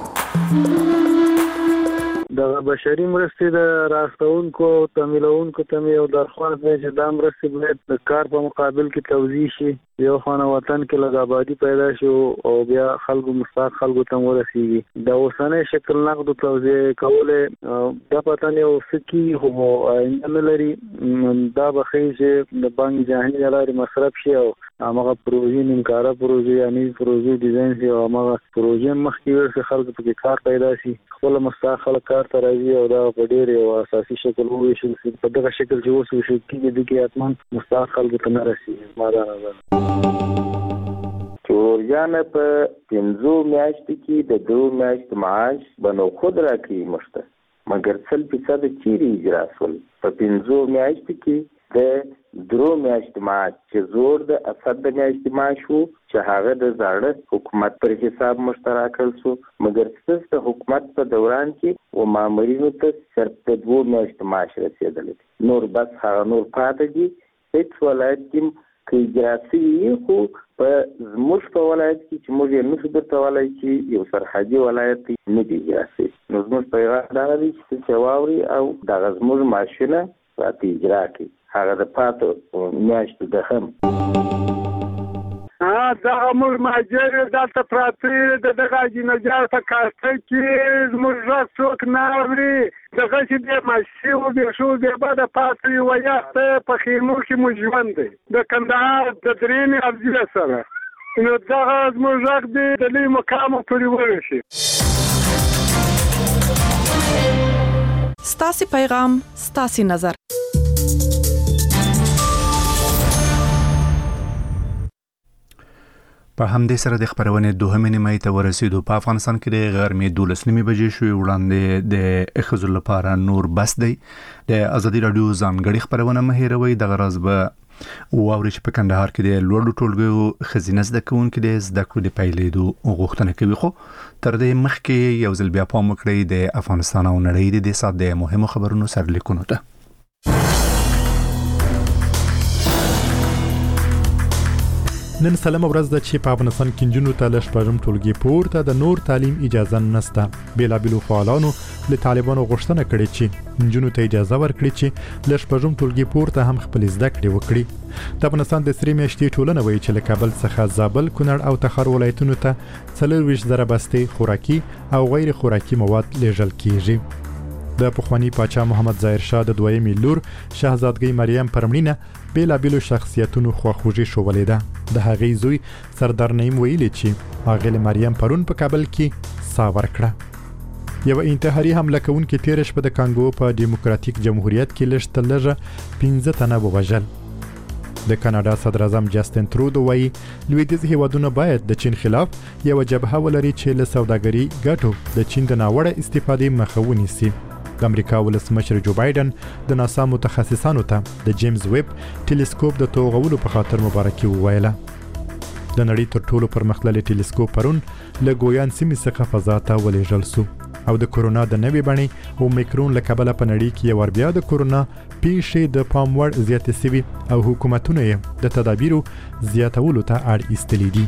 د بشري مرستې د راستونکو تمویلونکو ته یو درخواست دی چې دا مرستې باید د کار په مقابل کې توزیع شي. یو خانه وطن کې لږ آبادي پیدا شي او بیا خلکو مستحق خلکو ته ورسیږي. د اوسنۍ شکل نقد توزیع کولې دا پته نه وسکی خو نه لري. دا بخي چې د بانک جهاني لارې مصرف شي او هغه پروژې نیمکاره پروژې یعنی پروژې ډیزاین شي او هغه پروژې مخکې ورسې خلکو په کار پیدا شي. خپل مستحق خلک کار ته راځي او دا په ډېر یو اساسي شکل وویشل شي. په دغه شکل چې اوس وشي کېږي د کې اتمن مستحق خلکو ته نه رسیږي. ما دا نظر چوریان په 15 میاشتو کې د 2 میاشتو معاش بنو خود راکړي مشته مګر 100% چیرې اجرا شول. په 15 میاشتو کې د 2 میاشتو معاش چې زور د اسد د میاشتې معاش وو چې هغه د زاړه حکومت پر حساب مشترک کړل شو مګر ستاسو حکومت په دوران کې و مامورینو ته صرف د 2 میاشتو معاش رسیدلی. نور بس هغه نور پاتې دي. هیڅ ولایت کې کې جاسي خو په زموږ په ولایت کې چې موږ یې نشو درتولای چې یو سرحدي ولایت نه دی جاسي. نو زموږ پیغام دا دی چې واوري او د زموږ ماشینه راته اجرا کړي. هغه د پاتو میاشتو د هم دا موږ ماجر دلته پراته دغه جنجال ته کارته کې زموږ راځ څوک نه اوري. دغه چې د ماشي او د شو د بعد پاتې ویاته په خیمو کې مو ژوند دی. د کندهار د درېنې افضل سره نو دغه زموږ غږ دی د لوی مقام پورې ورسي. ستاسو پیغام ستاسو نظر. په همدې سره د خبرونه دوهمه نیمه ته ورسېدو. په افغانستان کې د غرمې 12 بجې شوې. وړاندې د اخذ لپاره نور بس دی. د ازادي رادیو ځانګړي خبرونه مهیروي د غرض به واوري چې په کندهار کې د لوړو ټولګیو خزینه زده کوونکو د زده کړو د پیلېدو غوښتنه کوي. خو تر دې مخکې یو ځل بیا پام وکړئ د افغانستان او نړۍ د سات د مهمو خبرونو سرلیکونو ته. نن سلام ورځ د چې په افغانستان کې جنونو ته لږ پرم ټولګي پورته د نور تعلیم اجازه نشته. بیلابلو فعالانو له طالبانو غوښتنه کړې چې جنونو ته اجازه ورکړي چې لږ پرم ټولګي پورته هم خپل زده کړې وکړي. د افغانستان د سری میاشتې ټولنه وایي چې له کابل څخه زابل، کونړ او تخار ولایتونو ته 40,000 بستې خوراکي او غیر خوراکي مواد لیږل کیږي. د پخوانی پاچا محمد ظاهر شاه د دویمې لور شاهزادګۍ مریم پرمړینه بیلابلو شخصیتونو خواخوږي شولې ده. د هغې زوی سردار نعیم ویلي چې هغه مریم پرون په کابل کې ساور کړه. یو انتحاري حمله کوونکې تیر شپه د کانګو په دیموکراتیک جمهوریت کې لږ 15 تنه ووژل. د کاناډا صدر اعظم جاستن ترودو وایي لویدیځ هیوادونه باید د چین خلاف یو جبهه ولري چې له سوداګري ګټو د چین د ناوړه استفادې مخه ونیسي. د امریکا ولسمشر جو بایدن د ناسا متخصصانو ته د جیمز ویب ټیلیسکوپ د توغولو په خاطر مبارکي وویله. د نړۍ تر ټولو پرمختللي ټیلیسکوپ پرون له ګویان سیمې څخه فضا ته ولېږل شو او د کورونا د نوې بڼې اومیکرون له کبله په نړۍ کې یو بیا د کورونا پیښې د پام وړ زیاتې شوي او حکومتونه یې د تدابیرو زیاتولو ته اړ ایستلي دي.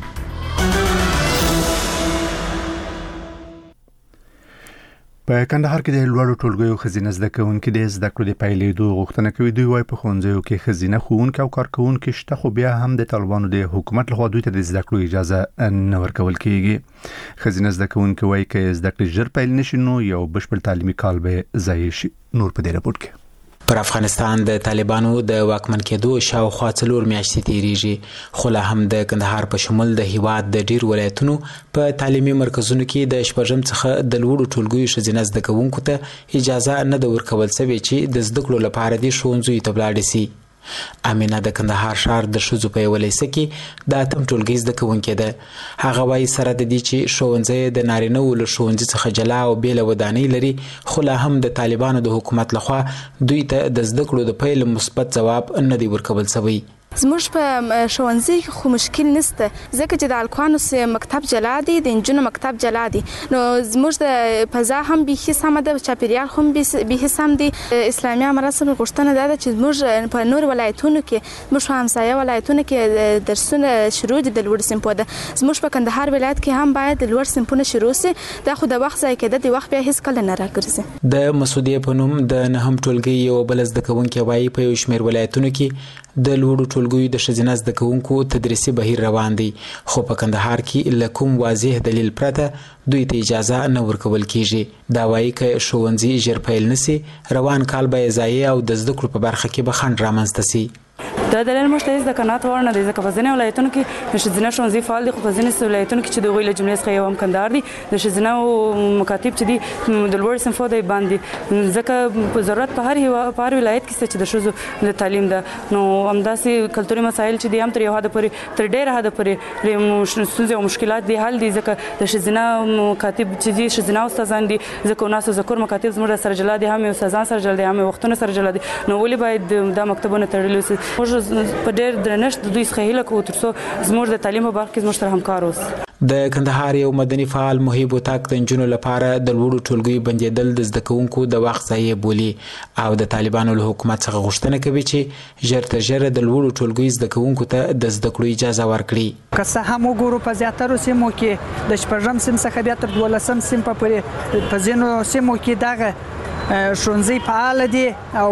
په کندهار کې د لوړو ټولګیو خزینه زده کوونکو د زده کړو د پیلېدو غوښتنه کوي. دوی وايي په ښوونځیو کې خزینه ښوونکي او کارکوونکي شته، خو بیا هم د طالبانو د حکومت لخوا دوی ته د زده کړو اجازه نه ورکول کیږي. خزینه زده کوونکي وايي چې زده کړې ژر پیل نشي نو یو بشپړ تعلیمي کال به ضایع شي. نور په دې راپور کې پر افغانستان د طالبانو د واکمن کېدو شاوخوا 4 میاشتې تیریږي، خو لا هم د کندهار په شمول د هیواد د ډیر ولایتونو په تعلیمي مرکزونو کې د شپږم څخه د لوړو ټولګیو ښځینه زده کوونکو ته اجازه نه ده ورکول شوې چې د زده کړو لپاره د ښوونځیو ته ولاړ شي. امینه د کندهار ښار د ښځو په یوه لیسه کې د 8م ټولګي زده کوونکې ده. هغه وایي سره د دې چې ښوونځی د نارینه‌وو له ښوونځي څخه جلا او بېله ودانۍ لري، خو لا هم د طالبانو د حکومت لخوا دوی ته د زده کړو د پیل مثبت ځواب نه دی ورکول شوی. زموږ په ښوونځي کې خو مشکل نشته، ځکه چې د الکوانو سه مکتب جلا دی، د انجونو مکتب جلا دی. نو زموږ د فضا هم به سم ده، چاپیریال هم به سم دی. اسلامي مراسم غوښتنه ده چې زموږ په نور ولایتونو کې، زموږ همسایه ولایتونو کې درسونه شروع دي د لوړ صنفو ده. زموږ په کندهار ولایت کې هم باید د لوړ صنفونه شروع شي. دا خو د وخت ځای کېده، د وخت بیا هیڅ کله نه راګرځي. د مسعودیه په نوم د 9م ټولګي یو بل زده کوونکی وایي په یو شمېر ولایتونو کې د لوړو ټولګیو د ښځینه زده کوونکو تدریسي بهیر روان دی، خو په کندهار کې له کوم واضح دلیل پرته دوی ته اجازه نه ورکول کیږي. دا وایي که ښوونځي ژر پیل نشي، روان کال به ضایع او د زده کړو په برخه کې به خنډ رامنځته شي. دا دلیل موږ ته هیڅ د قناعت وړ نه دی، ځکه په ځینې ولایتونو کې د ښځینه ښوونځي فعال دي، خو په ځینې ولایتونو کې چې د هغوی له جملې څخه یو هم کندهار دي، د ښځینه مکاتب چې دي د لوړ صنفو دی باندې، ځکه په ضرورت په هر ولایت کې شته چې د ښځو د تعلیم ده. نو همداسې کلتوري مسایل چې دي هم تر یو حده پورې، تر ډېره حده پورې ستونزې او مشکلات دي حل دي، ځکه د ښځینه مکاتب چې دي ښځینه استادان دي، ځکه وناسو ذکر مکاتب زموږ سره جلا دي، هم استادان سره جلا دي، هم وختونه سره جلا دي. نو ولې باید دا مکتبونه تړلي وي؟ په ډېر درنښت دوی څخه هیله کوو ترڅو زموږ د تعلیم په برخه کې زموږ سره همکار اوسي. د کندهار یو مدني فعال محب وطاق د نجونو لپاره د لوړو ټولګیو بندېدل د زده کوونکو د وخت ضایع بولي او د طالبانو له حکومت څخه غوښتنه کوي چې ژر تر ژره د لوړو ټولګیو زده کوونکو ته د زده کړو اجازه ورکړي. که څه هم وګورو په زیاترو سیمو کې د 4م سیم څخه بیا تر 12م سیم پورې په ځینو سیمو کې دغه ښوونځي فعال دي او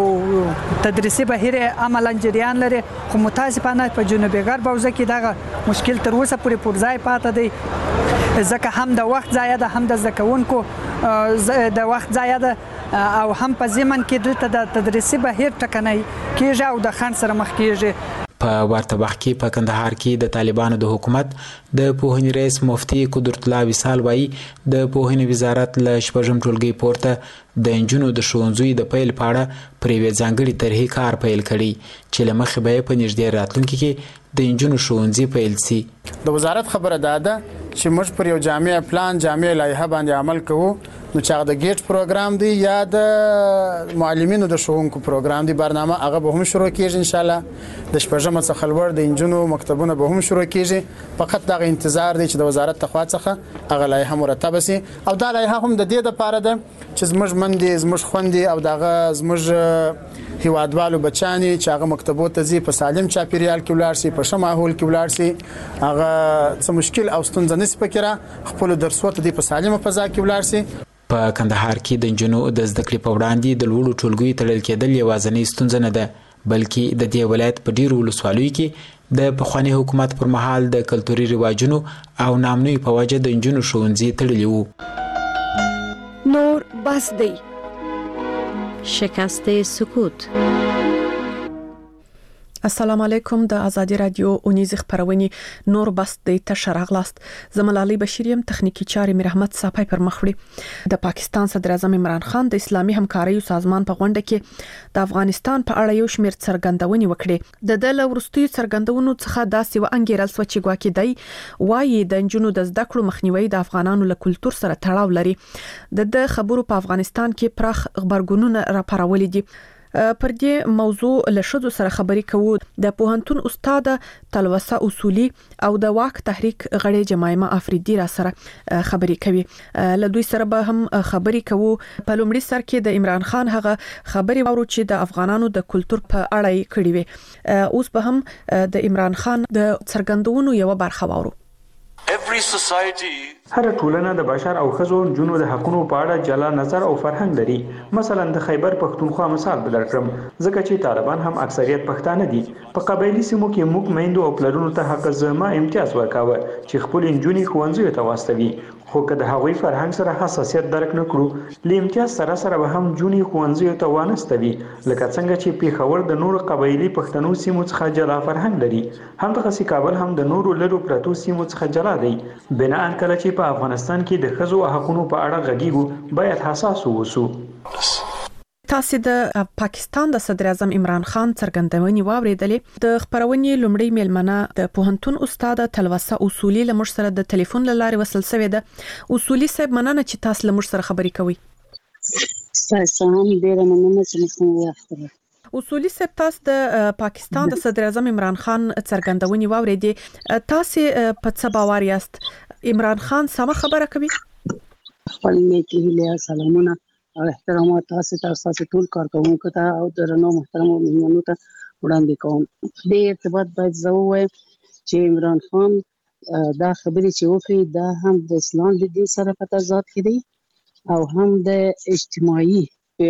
تدریسي بهیر عملاً جریان لري، خو متاسفانه په جنوبي غرب حوزه کې دغه مشکل تر اوسه پورې پر ځای پاتې دی، ځکه هم د وخت ضایع ده، هم د زده کوونکو د وخت ضایع ده او هم په ضمن کې دلته د تدریسي بهیر ټکنی کېږي او د خنډ سره مخ کېږي. په ورته وخت کې په کندهار کې د طالبانو د حکومت د پوهنې رئیس مفتي قدرت الله وصال وایي د پوهنې وزارت له شپږم ټولګي پورته د انجونو د ښوونځیو د پیل په اړه پر یوې ځانګړې طرحې کار پیل کړی چې له مخې به یې په نږدې راتلونکي کې د انجونو ښوونځي پیل سي. د وزارت خبره ده چې موږ پر یو جامع پلان جامع لایحه باندې عمل کوو، نو چې هغه د ګیټ پروګرام دی یا د معلمینو د ښوونکو پروګرام دی برنامه هغه به هم شروع کیږي ان شاء الله. د شپږم څخه لوړ د انجونو مکتبونه به هم شروع کیږي، فقط دغه انتظار دی چې د وزارت تخوا څخه هغه لایحه مرتب شي او دا لایحه هم د دې لپاره ده چې زموږ مندې زموږ خوندې او دغه زموږ هیوادوالو بچانی چې هغه مکتبو ته ځي په سالم چاپیریال کې ولاړ شي، په ښه ماحول کې ولاړ شي، هغه څه مشکل او ستونزه نشي پکې خپل درسو ته په سالمه فضا کې ولاړ شي. په کندهار کې د انجونو د زده کړې په وړاندې د لوړو ټولګیو تړل کېدل یوازینۍ ستونزه نه ده، بلکې د دې ولایت په ډیرو ولسوالیو کې د پخوانی حکومت پر مهال د کلتوري رواجونو او نامنوي په وجه د انجونو ښوونځي تړلي وو. نور بس دی. شکست سکوت. السلام علیکم. د ازادي رادیو اونیز خبرونه نور بس د تشرغلاست زملالي بشریم تخنیکی چارې مرحمت صاحب پر مخوړي. د پاکستان صدر اعظم عمران خان د اسلامي همکارۍ سازمان په غونډه کې د افغانستان په اړه یو شمېر څرګندونې وکړې. د دل ورستي څرګندونو څخه داسې و انګیرل سو چې ګواکې دی وایي د انجونو د زده کړو مخنیوي د افغانانو له کلچر سره تړاو لري. د خبرو په افغانستان کې پراخ خبرګونونه راپارولې دي. پر دې موضوع له شذو سره خبرې کوو د پوهنتون استاد تلوسه اصولي او د واک تحریک غړي جمایمه افریدي را سره خبرې کوي. له دوی سره به هم خبرې کوو. په لومړي سر کې د عمران خان هغه خبرې وورو چې د افغانانو د کلچر په اړه یې کړې وي. اوس به هم د عمران خان د څرګندونو یو برخه وورو. هر ټولنه د بشر او ښځو جنو د حقونو په اړه جلا نظر او فرهنګ لري. مثلا د خیبر پښتونخوا مثال بدل کړم، ځکه چې طالبان هم اکثریت پښتانه دي. په قبایلی سیمو کې موږ میندو او پلرونو ته حق زما امتیاز ورکاوه چې خپل انجونې ښوونځیو ته واستوي، خو که د هغوی فرهنګ سره حساسیت درک نکړو له امتیاز سره به هم جونې ښوونځیو ته وانستوي، لکه څنګه چې پیښور د نورو قبایلی پښتنو سیمو څخه جلا فرهنګ لري. همدغه کابل هم د نورو لرو پرتو سیمو څخه جلا دی. بنا ان کله چې په افغانستان کې د ښځو حقوقو په اړه غږیږو باید حساس اوسو. تاسو د پاکستان د صدر اعظم عمران خان څرګندونې واوریدلې. د خبرونې لومړی میلمنه د پوهنتون استاد تلوسه اصولي له مش سره د ټلیفون لاره وصل شوې ده. اصولي صاحب مننه چې تاسو له مش سره خبرې کوي. سلام ډیره مننه چې موږ اصولي صاحب تاسو د پاکستان د صدر اعظم عمران خان څرګندونې واوریدې. تاسو په څه باور یاست عمران خان سم خبره کوي؟ خپل نیکی له سلامونه او احترامات تاسو ټول کارکونکو ته او درنو محترمو مهمانو ته وړاندې کوم. د ارتباط باید زه وایم چې عمران خان دا خبرې چې وکړي دا هم د اسلام د دین سره په تضاد کې دی او هم د اجتماعي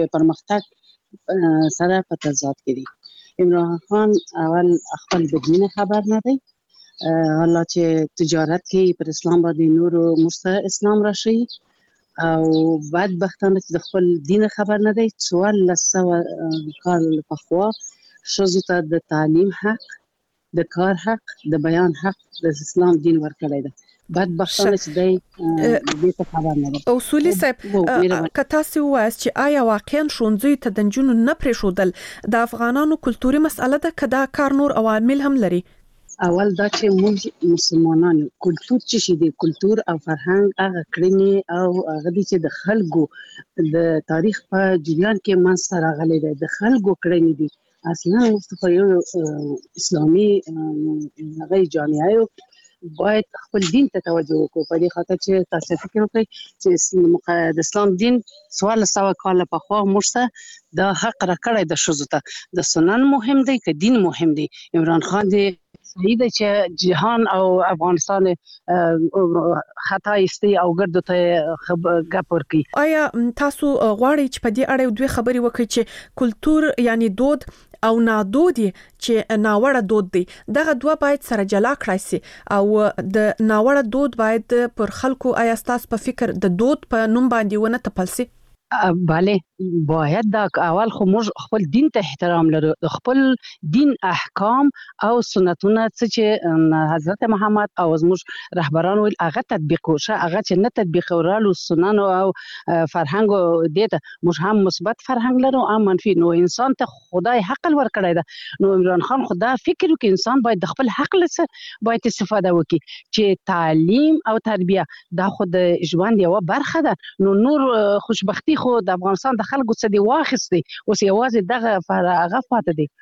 پرمختګ سره په تضاد کې دي. عمران خان اول خپل د دین خبر نه دی، الله چې تجارت کې پر اسلام باندې نور مست اسلام راشي او بعد بختانه چې د خپل دین خبر نه دی. سوال لسو کال په خوا شذو ته د تعلیم حق، د کار حق، د بیان حق د اسلام دین ورکړی دی. بعد بختانه چې دی دې خبر نه دی. اصولي صاحب که تاسو وایي چې آیا واقعا ښوونځي ته د نجونو نه پرېښودل د افغانانو کلتوري مسأله ده که دا کار نور عوامل هم لري؟ اول دا چې موږ مسلمانانو کلتور چې شي دی کلتور او فرهنګ هغه کړنې او هغه دي چې د خلکو د تاریخ په جریان کې منځته راغلي دي، د خلکو کړنې دي. اصلا مستقل اسلامي هغه جامعه باید خپل دین ته توجه وکړو. په دې خاطر چې تاسو فکر وکړئ چې د اسلام دین 1400 کال په خوا موږ د حق راکړی د شذو ته د سنن مهم دی که دین مهم دی. عمران خان دی صحیح دی چې جهان او افغانستان خطا ایستي او ګرځو ته غږ ورکړي. آیا تاسو غواړئ چې په دې اړه دوه خبرې وکړئ چې کلتور یعنی دود او نادود چې ناوړه دود دی دغه دوه باید سره جلا کړای شي او د ناوړه دود باید پر خلکو آیا تاسو په فکر د دود په نوم باندې ونه تپل شي؟ بله باید دا اول خو موږ خپل دین ته احترام لرو، خپل دین احکام او سنتونه چې حضرت محمد او زموږ رهبران ویل هغه تطبیق وشه، هغه چې نه تطبیق ورالو سنن او فرهنګ دیته موږ هم مثبت فرهنګ لرو هم منفي. نو انسان ته خدای حق ورکړی ده، نو عمران خان خدا فکر وکړي انسان باید د خپل حق له باید استفاده وکړي چې تعلیم او تربیه دا خو د ژوند یو برخه ده. نو نور خوشبختی خو د افغانستان د خلکو څخه دی واخستي، اوس یوازې دغه هغه پاتې دی،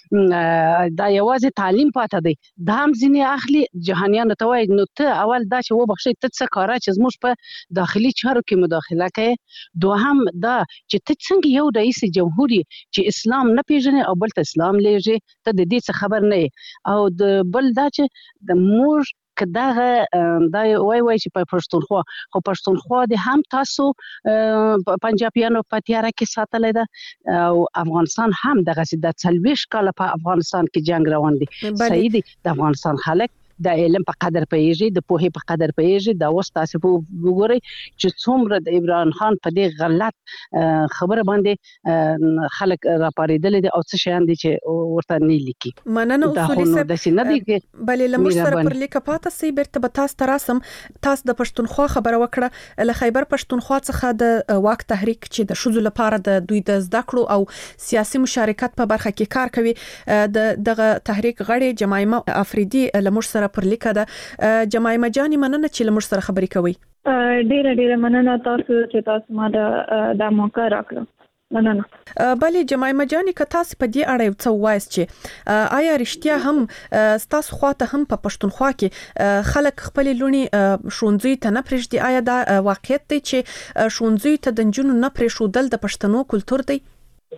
دا یوازې تعلیم پاتې دی، دا هم ځینې اخلي جهانیانو ته وایي نو ته اول دا چې وبخښئ ته څه کاره چې زموږ په داخلي چارو کې مداخله کوي، دوهم دا چې ته څنګه یو رئیس جمهور چې اسلام نه پیژنې او بل ته اسلام لیږي، ته د دې څه خبر نه یې. او د بل دا چې د موږ که دغه دا وای چې په پښتونخوا خو پښتونخوا د هم تاسو پنجابیانو په تیاره کې ساتلې ده او افغانستان هم دغه د 40 کال په افغانستان کې جنگ روان دي. صحیح دي د افغانستان خلک د علم په قدر پیږي، د پوهې په قدر پیږي. دا اوس تاسو وګورئ چې څومره د عمران خان په دې غلط خبره باندې خلک راپاریدل دي او څه شان دي چې ورته نه لیکي. مننه اصولي صاحب بلې لمر سره پر لیکه پاته سي برته به تاسو تراسم. تاسو د پښتونخوا خبره وکړه، له خیبر پښتونخوا څخه د واک تحریک چې د شذو لپاره د دوی د زده کړو او سیاسي مشارکت په برخه کې کار کوي، دغه تحریک غړي جمایمه افریدي لمر سره پر لیکه ده. جمایمه جاني مننه چې لمر سره خبرې کوي. ډیره مننه تاسو چې تاسو ما د موقع راکړه. مننه. بلې جمایمه جاني که تاسو په دې اړه څه وایست چې آیا رښتیا هم تاسو خواته هم په پښتونخوا کې خلک خپل لونی شونځي ته نه پرېږدي؟ آیا دا واقعیت دی چې شونځي ته د جنونو نه پرېښودل د پښتنو کلتور دی؟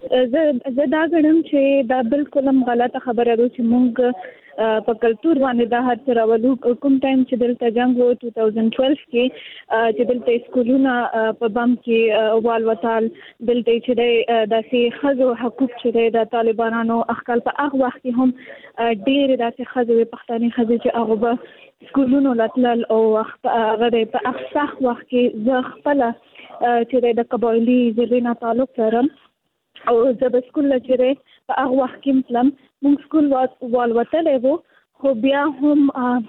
زه دا غواړم چې دا بالکل هم غلطه خبره ده چې موږ په کلتور باندې دا هر څه راولو. کوم ټایم چې دلته جنگ و 2012 کې چې دلته سکولونه په بم کې والوتال، دلته چې داسې ښځو حقوق چې د طالبانانو اخکال په هغه وخت کې هم ډېرې داسې ښځې پښتنې ښځې چې هغه به سکولونو لتلل او هغه په هغه سخت وخت کې زه خپله چې د قبایلي ژبې نه تعلق لرم او زه به سکول چې په هغه وخت کې تلم، موږ سکول والوتلی وو خو بیا هم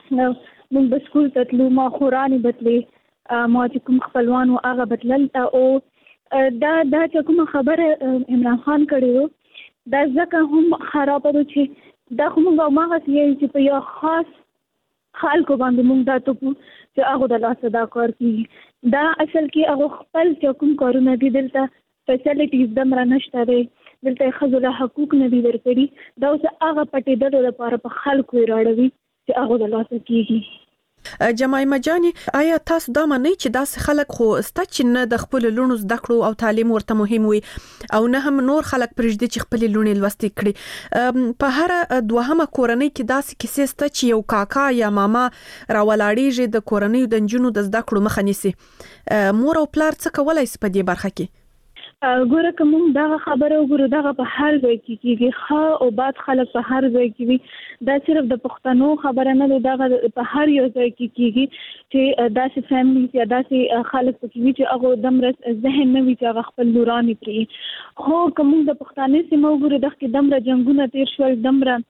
موږ به سکول ته تلو، ما خورانې به تلې، ما چې کوم خپلوان وو هغه به تلل. او دا چې کومه خبره عمران خان کړې وو دا ځکه هم خرابه ده چې دا خو موږ هماغسې یو چې په یو خاص خلکو باندې موږ دا توکو چې هغو د لاسه دا کار کېږي. دا اصل کې هغه خپل چې کوم کارونه دي دلته فیسیلیټیز دومره نشته دی، دلته ښځو له حقوق نه دي ورکړي، دا اوس هغه پټېدلو لپاره په خلکو یې راړوي چې هغو د لاسه کېږي. جمایمه جاني آیا تاسو دا منئ چې داسې خلک خو سته چې نه د خپل لونو زده کړو او تعلیم ورته مهم وي او نه هم نور خلک پرېږدي چې خپل لونې لوستي کړي؟ په هر دوهمه کورنۍ کې داسې کیسې سته چې یو کاکا یا ماما راولاړېږي د کورنۍ د نجونو د زده کړو مخه نیسي. مور او پلار څه کولای شي په دې برخه کې؟ ګوره که موږ دغه خبره وګورو دغه په هر ځای کې کېږي، ښه او بد خلک په هر ځای کې وي. دا صرف د پښتنو خبره نه ده، دغه په هر یو ځای کې کېږي چې داسې فیملیز یا داسې خلک پکې وي چې هغو دومره ذهن نه وي چې هغه خپل لورانې پرېږدي. خو که موږ د پښتانې سیمه وګورو دغه کې دومره جنګونه تېر شول، دومره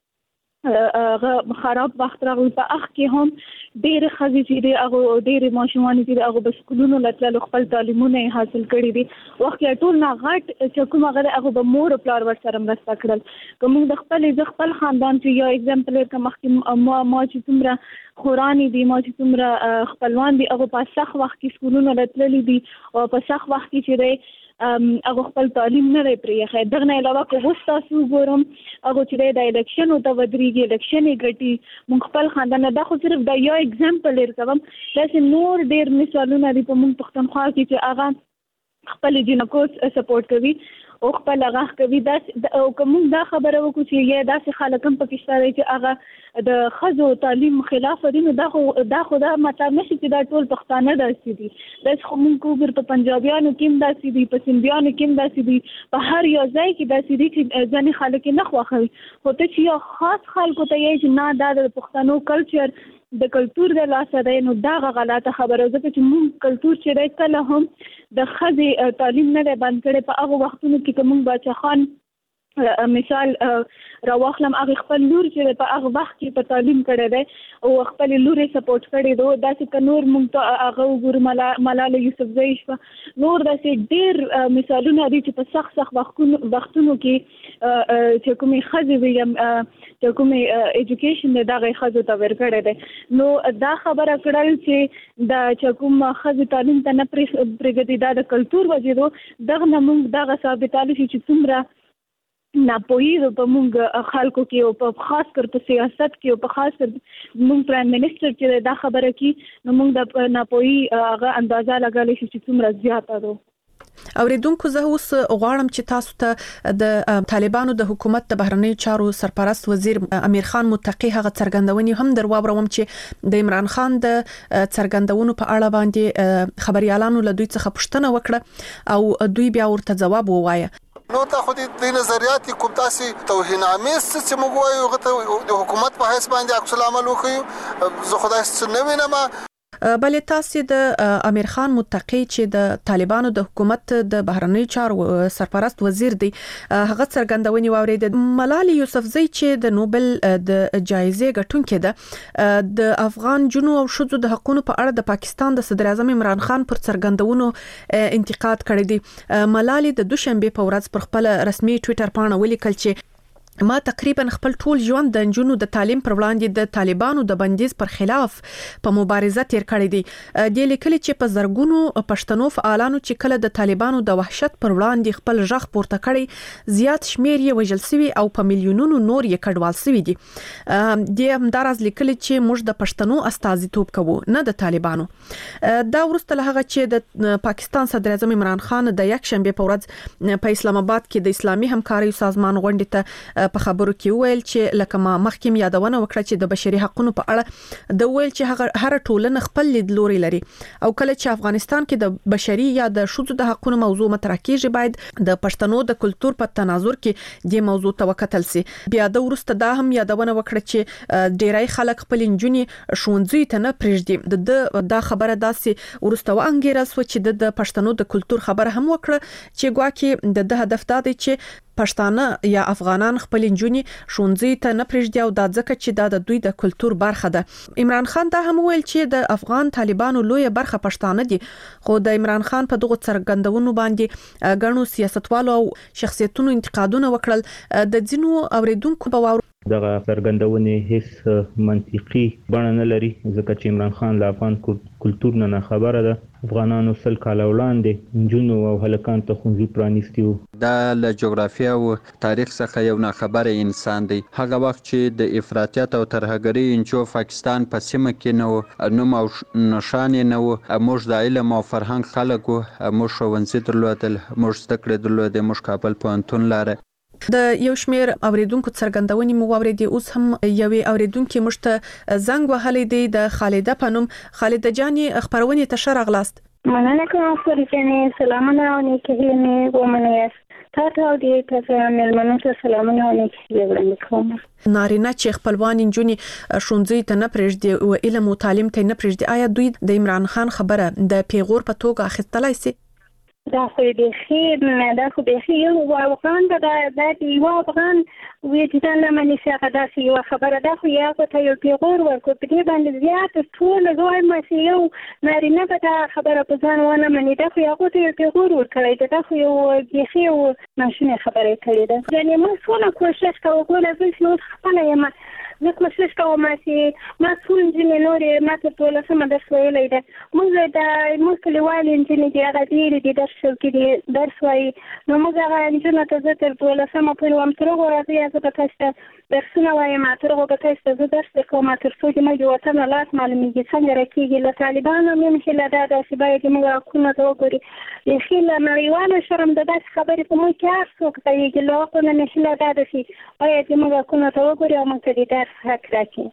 خراب وخت راغلی، په هغه کې هم ډېرې ښځې چې دي هغو ډېرې ماشومانې چې دي هغو به سکولونو له تللو خپل تعلیمونه یې حاصل کړي دي. وخت کې ټول نه غټ چې کوم هغه دی هغو به مور او پلار ورسره مرسته کړل. که موږ د زه خپل خاندان چې یو اګزامپل ورکړم، مخکې ما چې څومره خورانې دي، ما چې څومره خپلوان دي، هغو په سخت وخت کې سکولونو له تللي دي او په سخت وخت کې چې دی هغه خپل تعلیم نه دی پرېښی. دغه نه علاوه که اوس تاسو وګورم هغه چې دی د الیکشنو ته ودرېږي، الیکشن یې ګټي، موږ خپل خاندان دا خو صرف دا یو اګزامپل یې کوم، داسې نور ډېر مثالونه دي په موږ پښتونخوا کې چې هغه خپل جنکو سپورټ کوي او خپل هغه کوي. او که موږ دا خبره وکړو چې یا داسې خلک هم پکې شته دی چې هغه د ښځو تعلیم خلاف دي، نو دا خو دا مطلب نه شي چې دا ټول پښتانه داسې دي. داسې خو موږ وګورو په پنجابیانو کې هم داسې دي، په سندیانو کې هم داسې دي، په هر یو ځای کې داسې دي چې ځینې خلک یې نه خوښوي. خو ته چې یو خاص خلکو ته یې چې نه دا د پښتنو کلچر د کلتور د لاسه دی، نو دا غلطه خبره. ځکه چې موږ کلتور چې دی کله هم د خځې تعلیم نه بند کړي په هغه وختونو کې کوم بچخان مثال راوخلم هغه خپل لور چې په هغه وخت کې په تعلیم کړی دی او خپل لور سپورټ کړی دی داسې ک نور مونږ ته هغه وګورو ملاله یوسفزۍ شوه نور داسې ډېر مثالونه دي چې په سخت وختونو کې چې کومې ښځې وي چې کومې ایجوکیشن دغه ښځو ته ورکړی دی نو دا خبره کړل چې دا چې کوم ښځې تعلیم ته نه پرېږدي دا د کلتور وجې دغه نه مونږ دغه ثابتالی شي چې څومره ناپوهي په موږ خلکو کې او په خاص کر په سیاست کې او په خاص کر موږ پرایم منسٹر چې دا خبره کوي نو موږ د ناپوهي هغه اندازه لګولای شو چې څومره زیاته ده اوریدونکو زه اوس غواړم چې تاسو ته د طالبانو د حکومت د بهرنی چارو سرپرست وزیر امیر خان متقی هغه څرګندونې هم درواوروم چې د عمران خان د څرګندونو په اړه باندې خبريالانو له دوی څخه پوښتنه وکړه او دوی بیا ورته ځواب ووایه نو ته خو د نظریات کوم تاسو توهین امیز چې موږ وایو غته د حکومت په حساب باندې عکس العمل وکړو زه خدای څخه نه وینم بلې تاسو د امیر خان متقی چې د طالبانو د حکومت د بهرنی چارو سرپرست وزیر دی هغه څرګندونې واورید ملاله یوسفزۍ چې د نوبل د جایزې ګټونکې ده د افغان جنو او شذو د حقوقو په اړه د پاکستان د صدر اعظم عمران خان پر څرګندونو انتقاد کړی دی ملاله د دوشنبه په ورځ پر خپل رسمي ټوئیټر باندې ولیکل چې ما تقریبا خپل ټول ژوند د جنونو د تعلیم پر وړاندې د طالبانو د بندیز پر خلاف په مبارزه تیر کړی دی د لیکلي چې په زرګونو پښتنو فعالانو چې کله د طالبانو د وحشت پر وړاندې خپل ژغ پورته کړی زیات شمیر یې وژل شوی او په میلیونونو نور یې کډوال شوی دي د همدارز لیکلي چې موږ د پښتنو استازیتوب کوو نه د طالبانو دا ورسته له هغه چې د پاکستان صدر اعظم عمران خان د یک شنبه په ورځ په اسلام آباد کې د اسلامي همکارۍ سازمان غونډې ته په خبرو کې ویل چې لکه ما مخکې یادونه وکړه چې د بشري حقوقو په اړه د ویل چې هر ټولنه خپل لیدلوري لري او کله چې افغانستان کې د بشري یا د شذو د حقوقو موضوع مطرح کیږي باید د پښتنو د کلچر په تناظر کې د موضوع توکتل سي بیا د ورسته دا هم یادونه وکړه چې ډیری خلک خپل انجونی شونځي ته نه پرېږدي دا خبره داسې ورسته وانګیرل سو چې د پښتنو د کلچر خبره هم وکړه چې ګواکې د هدف دا دی چې پښتانه یا افغانان خپل انجونی شونځي ته نه پرېږدي او دا ځکه چې دا د دوی د کلچر برخه ده عمران خان دا هم ویل چې د افغان طالبانو لوی برخه پښتانه دي خو د عمران خان په دغه څرګندونو باندې غنو سیاستوالو او شخصیتونو انتقادونه وکړل د ځینو اوریدونکو په واورو دغه څرګندونې هیڅ منطقي بڼه نه لري ځکه چې عمران خان له افغان کلچر نه خبره ده افغانانو سل کال وړاندې جنو او هلکان ته خونځي پرانیستي وو دا له جغرافیه او تاریخ څخه یو ناخبره انسان دی هغه وخت چې د افراطیت او ترهګرۍ انچو پاکستان په سیمه کې نو نوم او نشان نه وو موږ د علم او فرهنګ خلک وو موږ ښوونځي درلودل موږ زده کړې درلودې موږ کابل پوهنتون لاره د یو شمیر اوریدونکو څرګندونې مو واوریدي اوس هم یوې اوریدونکو مشته زنګ وهلې دی د خالده پنوم خالده جاني خبرونه ته شرغلاست مننه کوم فرجانې سلامونه او نیکه هیلې ومنئ تاسو دې تاسو ملمنو ته سلامونه او نیکه هیلې وړاندې کوم نارینه چې خپلوان انجونی شونځي ته نه پرېږدي او علم او تعلیم ته نه پرېږدي آیا دوی د عمران خان خبره د پیغور په توګه اخیستلای شي دا خو به خیر نه دا خو به خیر او افغان دا یو افغان وجدان لمنې څنګه دا یو خبره ده خو یا ته یو پیغور ورکو په دې باندې زیات ټول دوی مې یو نارینه په دا خبره په ځان ونه مني دا خو یو ته پیغور ورکړی دا خو یو بيخي او ناشونه خبره کړې ده یعنی موږ څونه کوشش کوو ګوره زه خپل یم زه کوشش کوم چې ما ټول جنې نورې ما ته ټول سم درس ویلې ده موږ د مسلوال انجنیر دی هغه دی درس کې درس وایي نو موږ هغه انجنیر ته زه تر ټول سم په وام تر غوړه زه په تاسو درسونه وایم تر غوړه په تاسو زه درس کوم تر څو چې ما یو وطن لاس معلومیږي څنګه راکېږي له طالبانو مې مخله دا چې باید موږ کومه ته وګوري یخي له نړیوال شرم د داس خبرې په مو کې هر څوک کوي چې له خپل مخله دا چې باید موږ کومه ته وګوري او موږ دې حق راکې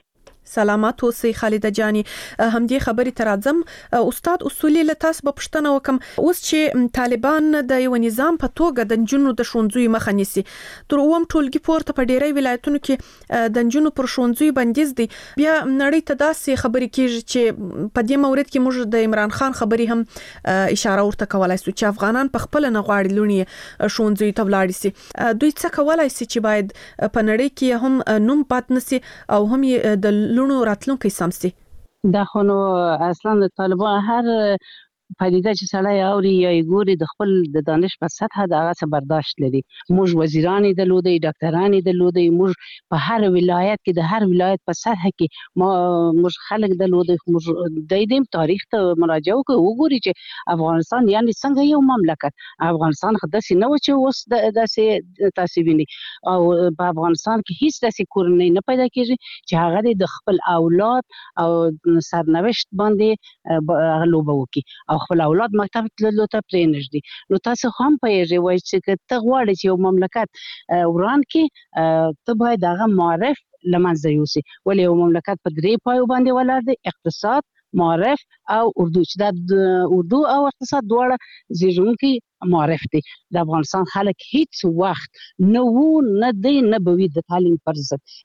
سلامات اوسئ خالده جاني. همدې خبرې تر اعظم استاد اصولي له تاسو په پښتنه وکم، اوس چې طالبان د یو نظام په توګه د جنونو د شونځوي مخه نیسي، تر اوم ټولګي پورته په ډیری ولایتونو کې د جنونو پر شونځوي بندیز دي، بیا نړۍ ته داسې خبرې کیږي چې په دې مورد کې موږ د عمران خان خبرې هم اشاره ورته کولای شو چې افغانان په خپل نه غواړي لونی شونځوي ته ولاړ شي. دوی څه کولای شي چې باید په نړۍ کې هم نوم پات نسی او هم د لونو راتلونکي سمسي؟ دا خو نو اصلا د طالبان هر پدیده چې سړی اوري یا ګوري د خپل د دانش په سطح د هغه څه برداشت لري. موږ وزیران درلودي، ډاکټران درلودي، موږ په هر ولایت کې د هر ولایت په سطح کې موږ خلک درلودي. موږ د دې تاریخ ته مراجعه وګوري چې افغانستان یعنی څنګه یو مملکت، افغانستان خداسي نه و چې اوس داسې تاسو ویني، او په افغانستان کې هیڅ داسې کورنۍ نه پیدا کیږي چې هغه د خپل اولاد او سرنوشت باندې لوبه وکړي او خپل اولاد مکتب تللو ته پرې نږدي. نو تاسو هم پېژې وایي چې ته غواړې چې یو مملکت وران کې ته باید هغه معرف لمنځه یوسي. ولې یو مملکت په درې پایو باندې ولاړ دی: اقتصاد، معرف او اردو، چې د اردو او اقتصاد دواړه زیږونکي معرف دي. د افغانستان خلک هیڅ وخت نه وو نه دی نه بوي د تعلیم پر ضد.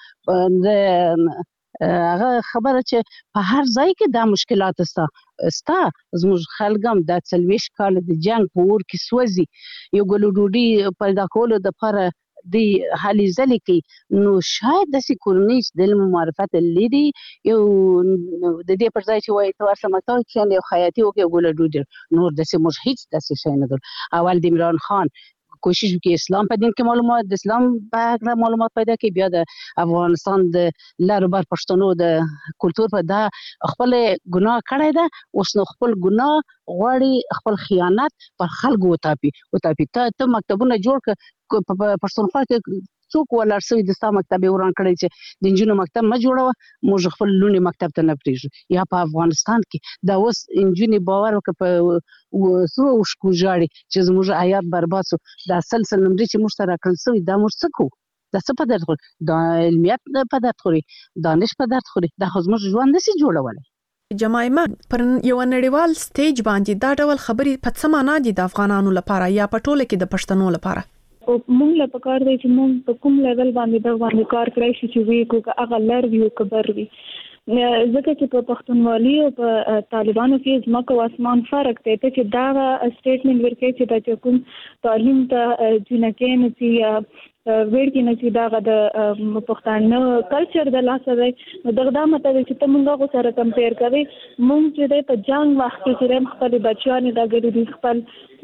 هغه خبره چې په هر ځای کې دا مشکلات ستا زموږ خلګم د 40 کال د جنگ په اور کې سوځي، یو ګلو ډوډۍ پیدا کولو د لپاره دی حالي ځلې کې. نو شاید داسې کورنۍ د علم معرفت لري، یو د دې پر ځای چې وایي ته ورسره مکتب کې یو خیاطي وکړي یو ګلو ډوډۍ، نور داسې موږ هیڅ داسې شی نه درلود. اول د عمران خان کوشش وکړي اسلام په دین کې معلومات، د اسلام په اړه معلومات پیدا کړي، بیا د افغانستان د لارو بر پښتنو د کلچر په دا خپل ګناه کړی ده، اوس نو خپل ګناه غواړي خپل خیانت پر خلکو وتاپي. ته مکتبونه جوړ ک په پښتونخوا کې څوک ولر سوي د ستا مکتب وران کړی چې د انجونو مکتب ما جوړوه، موږ خپل لونی مکتب ته نه پریږو. یا په افغانستان کې دا اوس انجونی باور وکړه په سو وشکو جاړي چې زموږ حیات برباد سو. دا سلسله نمرې چې موږ سره کړل سوي دا موږ څه کوو؟ دا څه په درد خوري؟ دا علمیت په درد خوري، دانش په درد خوري. دا خو زموږ ژوند نشي جوړولی. جمایمه پر یو نړیوال سټیج باندې دا ډول خبرې په څه معنا دي د افغانانو لپاره یا په ټوله کې د پښتنو لپاره؟ موږ له پکار دی چې موږ په کوم لیول باندې دا باندې کار کړی شي چې وی کو هغه لر وی کو بر وی، ځکه چې په پښتونولي او په طالبانو کې ځمکه او اسمان فرق دی. ته چې دا سټیټمنټ ورکړي چې دا کوم تعلیم ته جنکه نه چې ورګي نه چې دا د پښتانه کلچر د لاسه دی، نو دغه مطلب چې ته موږ سره کمپیر کوي. موږ چې په جنگ وخت کې خپل بچیان د ګړي خپل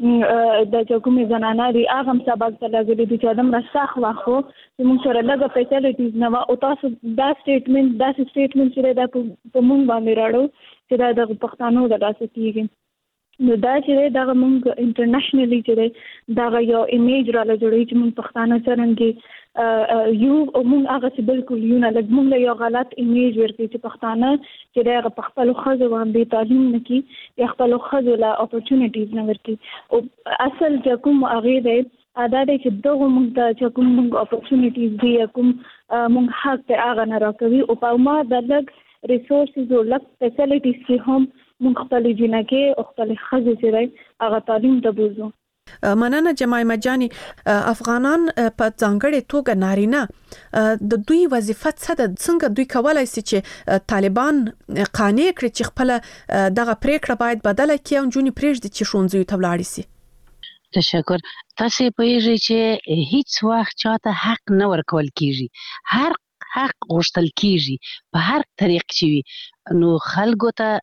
د کومې زنانه دی هغه هم سبق ته لګولي دي چې ادم رسخ واخو چې موږ سره لږه فیسیلیټیز نه او تاسو دا سټیټمنټ چې دا په موږ باندې راړو چې دا د پښتنو د لاسه کیږي. نو دا چې دا موږ انټرنیشنلی چې دا یو ایمیج را لجوړي چې موږ پښتانه څنګه یو او موږ هغه چې بالکل یو نه لګ موږ یو غلط ایمیج ورکړي چې پښتانه چې دا په خپل خزو باندې تعلیم نکي یا خپل خزو لا اپورتونټیز نه ورکړي. او اصل چې کوم هغه دی دا چې دغه موږ ته کوم موږ اپورتونټیز دی کوم موږ حق ته هغه نه راکوي او په ما د لګ ریسورسز او لګ فیسیلیټیز کې هم موږ خپل جنکه او خپل خزو چې هغه تعلیم ته بوزو. مننه جمایمه جاني. افغانان په ځانګړې توګه نارینه د دوی وظیفه څه ده؟ څنګه دوی کولای شي چې طالبان قانع کړي چې خپل دغه پریکړه باید بدله کړي او جونی پریږدي چې ښوونځي ته ولاړ شي؟ تشکر. تاسو پوهیږئ چې هیڅ وخت چاته حق نه ورکول کیږي، هر حق غوښتل کیږي په هر طریق چې وي. نو خلکو ته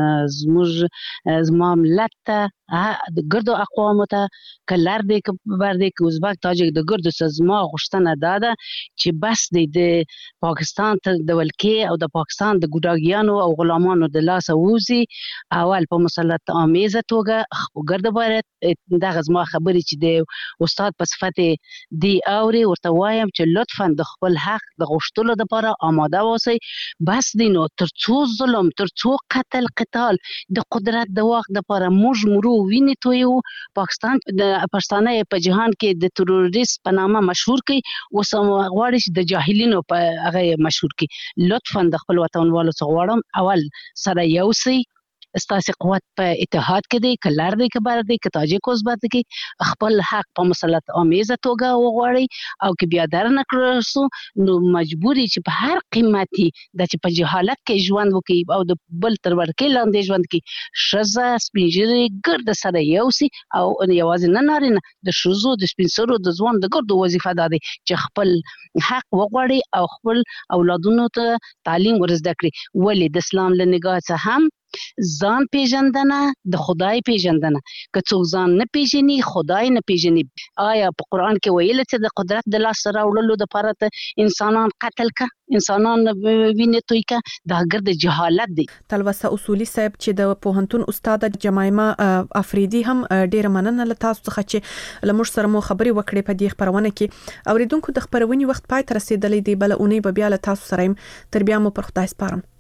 زما ملت ته د ګردو اقوامو ته کلر دی بر دی که ازبک تاجک د ګردو زما غوښتنه دا ده چې بس دی د پاکستان ته د ولکې او د پاکستان د ګوډاګیانو او غلامانو د لاسه ووزي. اول په مسلط آمیزه توګه ګرد باید دغه زما خبرې چې د استاد په صفت دی اوري ورته وایم چې لطفا د خپل حق د غوښتلو لپاره آماده اوسئ. بس دی نو تر څو ظلم، تر څو قتل القتال د قدرت د وخت د لپاره موږ مرو ویني تویو پاکستان د پښتانه په جهان کې د تروریست په نامه مشهور کی اوس غواړي چې د جاهلینو په هغه مشهور کی لطفا د خپل وطنوالو څخه غواړم اول سره یو سي استاسي قوت په اتحاد کې دی کلر دی کبر دی کتاجک اوسبات کې خپل حق په مسلط امیزه توګه وغواړي او کې بیا درنه کړو نو مجبوري چې په هر قیمتي د چې په جهالت کې ژوند وکي او د بل تر ورکې لاندې ژوند کې شزه سپینجری ګرد سره یو سي او یوازې نه نارینه د شزو د سپینسرو د ځوان د ګردو وظیفه ده چې خپل حق وغواړي او خپل اولادونو ته تعلیم ورزده کړي ولې د اسلام له نگاه څخه هم ځان پیژندنه د خدای پیژندنه که څوک ځان نه پیژني خدای نه پیژني آیا په قران کې ویل چې د قدرت د لاس راوړلو د لپاره ته انسانان قتل کا انسانان ویني توي کا دا ګرد جهالت دی. تلوسه اصولي صاحب چې د پوهنتون استاد جمایمه افریدي هم ډیر مننه له تاسو څخه چې لمر سره مو خبري وکړې په دې خبرونه کې اوریدونکو د خبرونې وخت پای تر رسیدلې دی بل اونۍ به بیا له تاسو سره تر بیا مو پر خدای سپارم.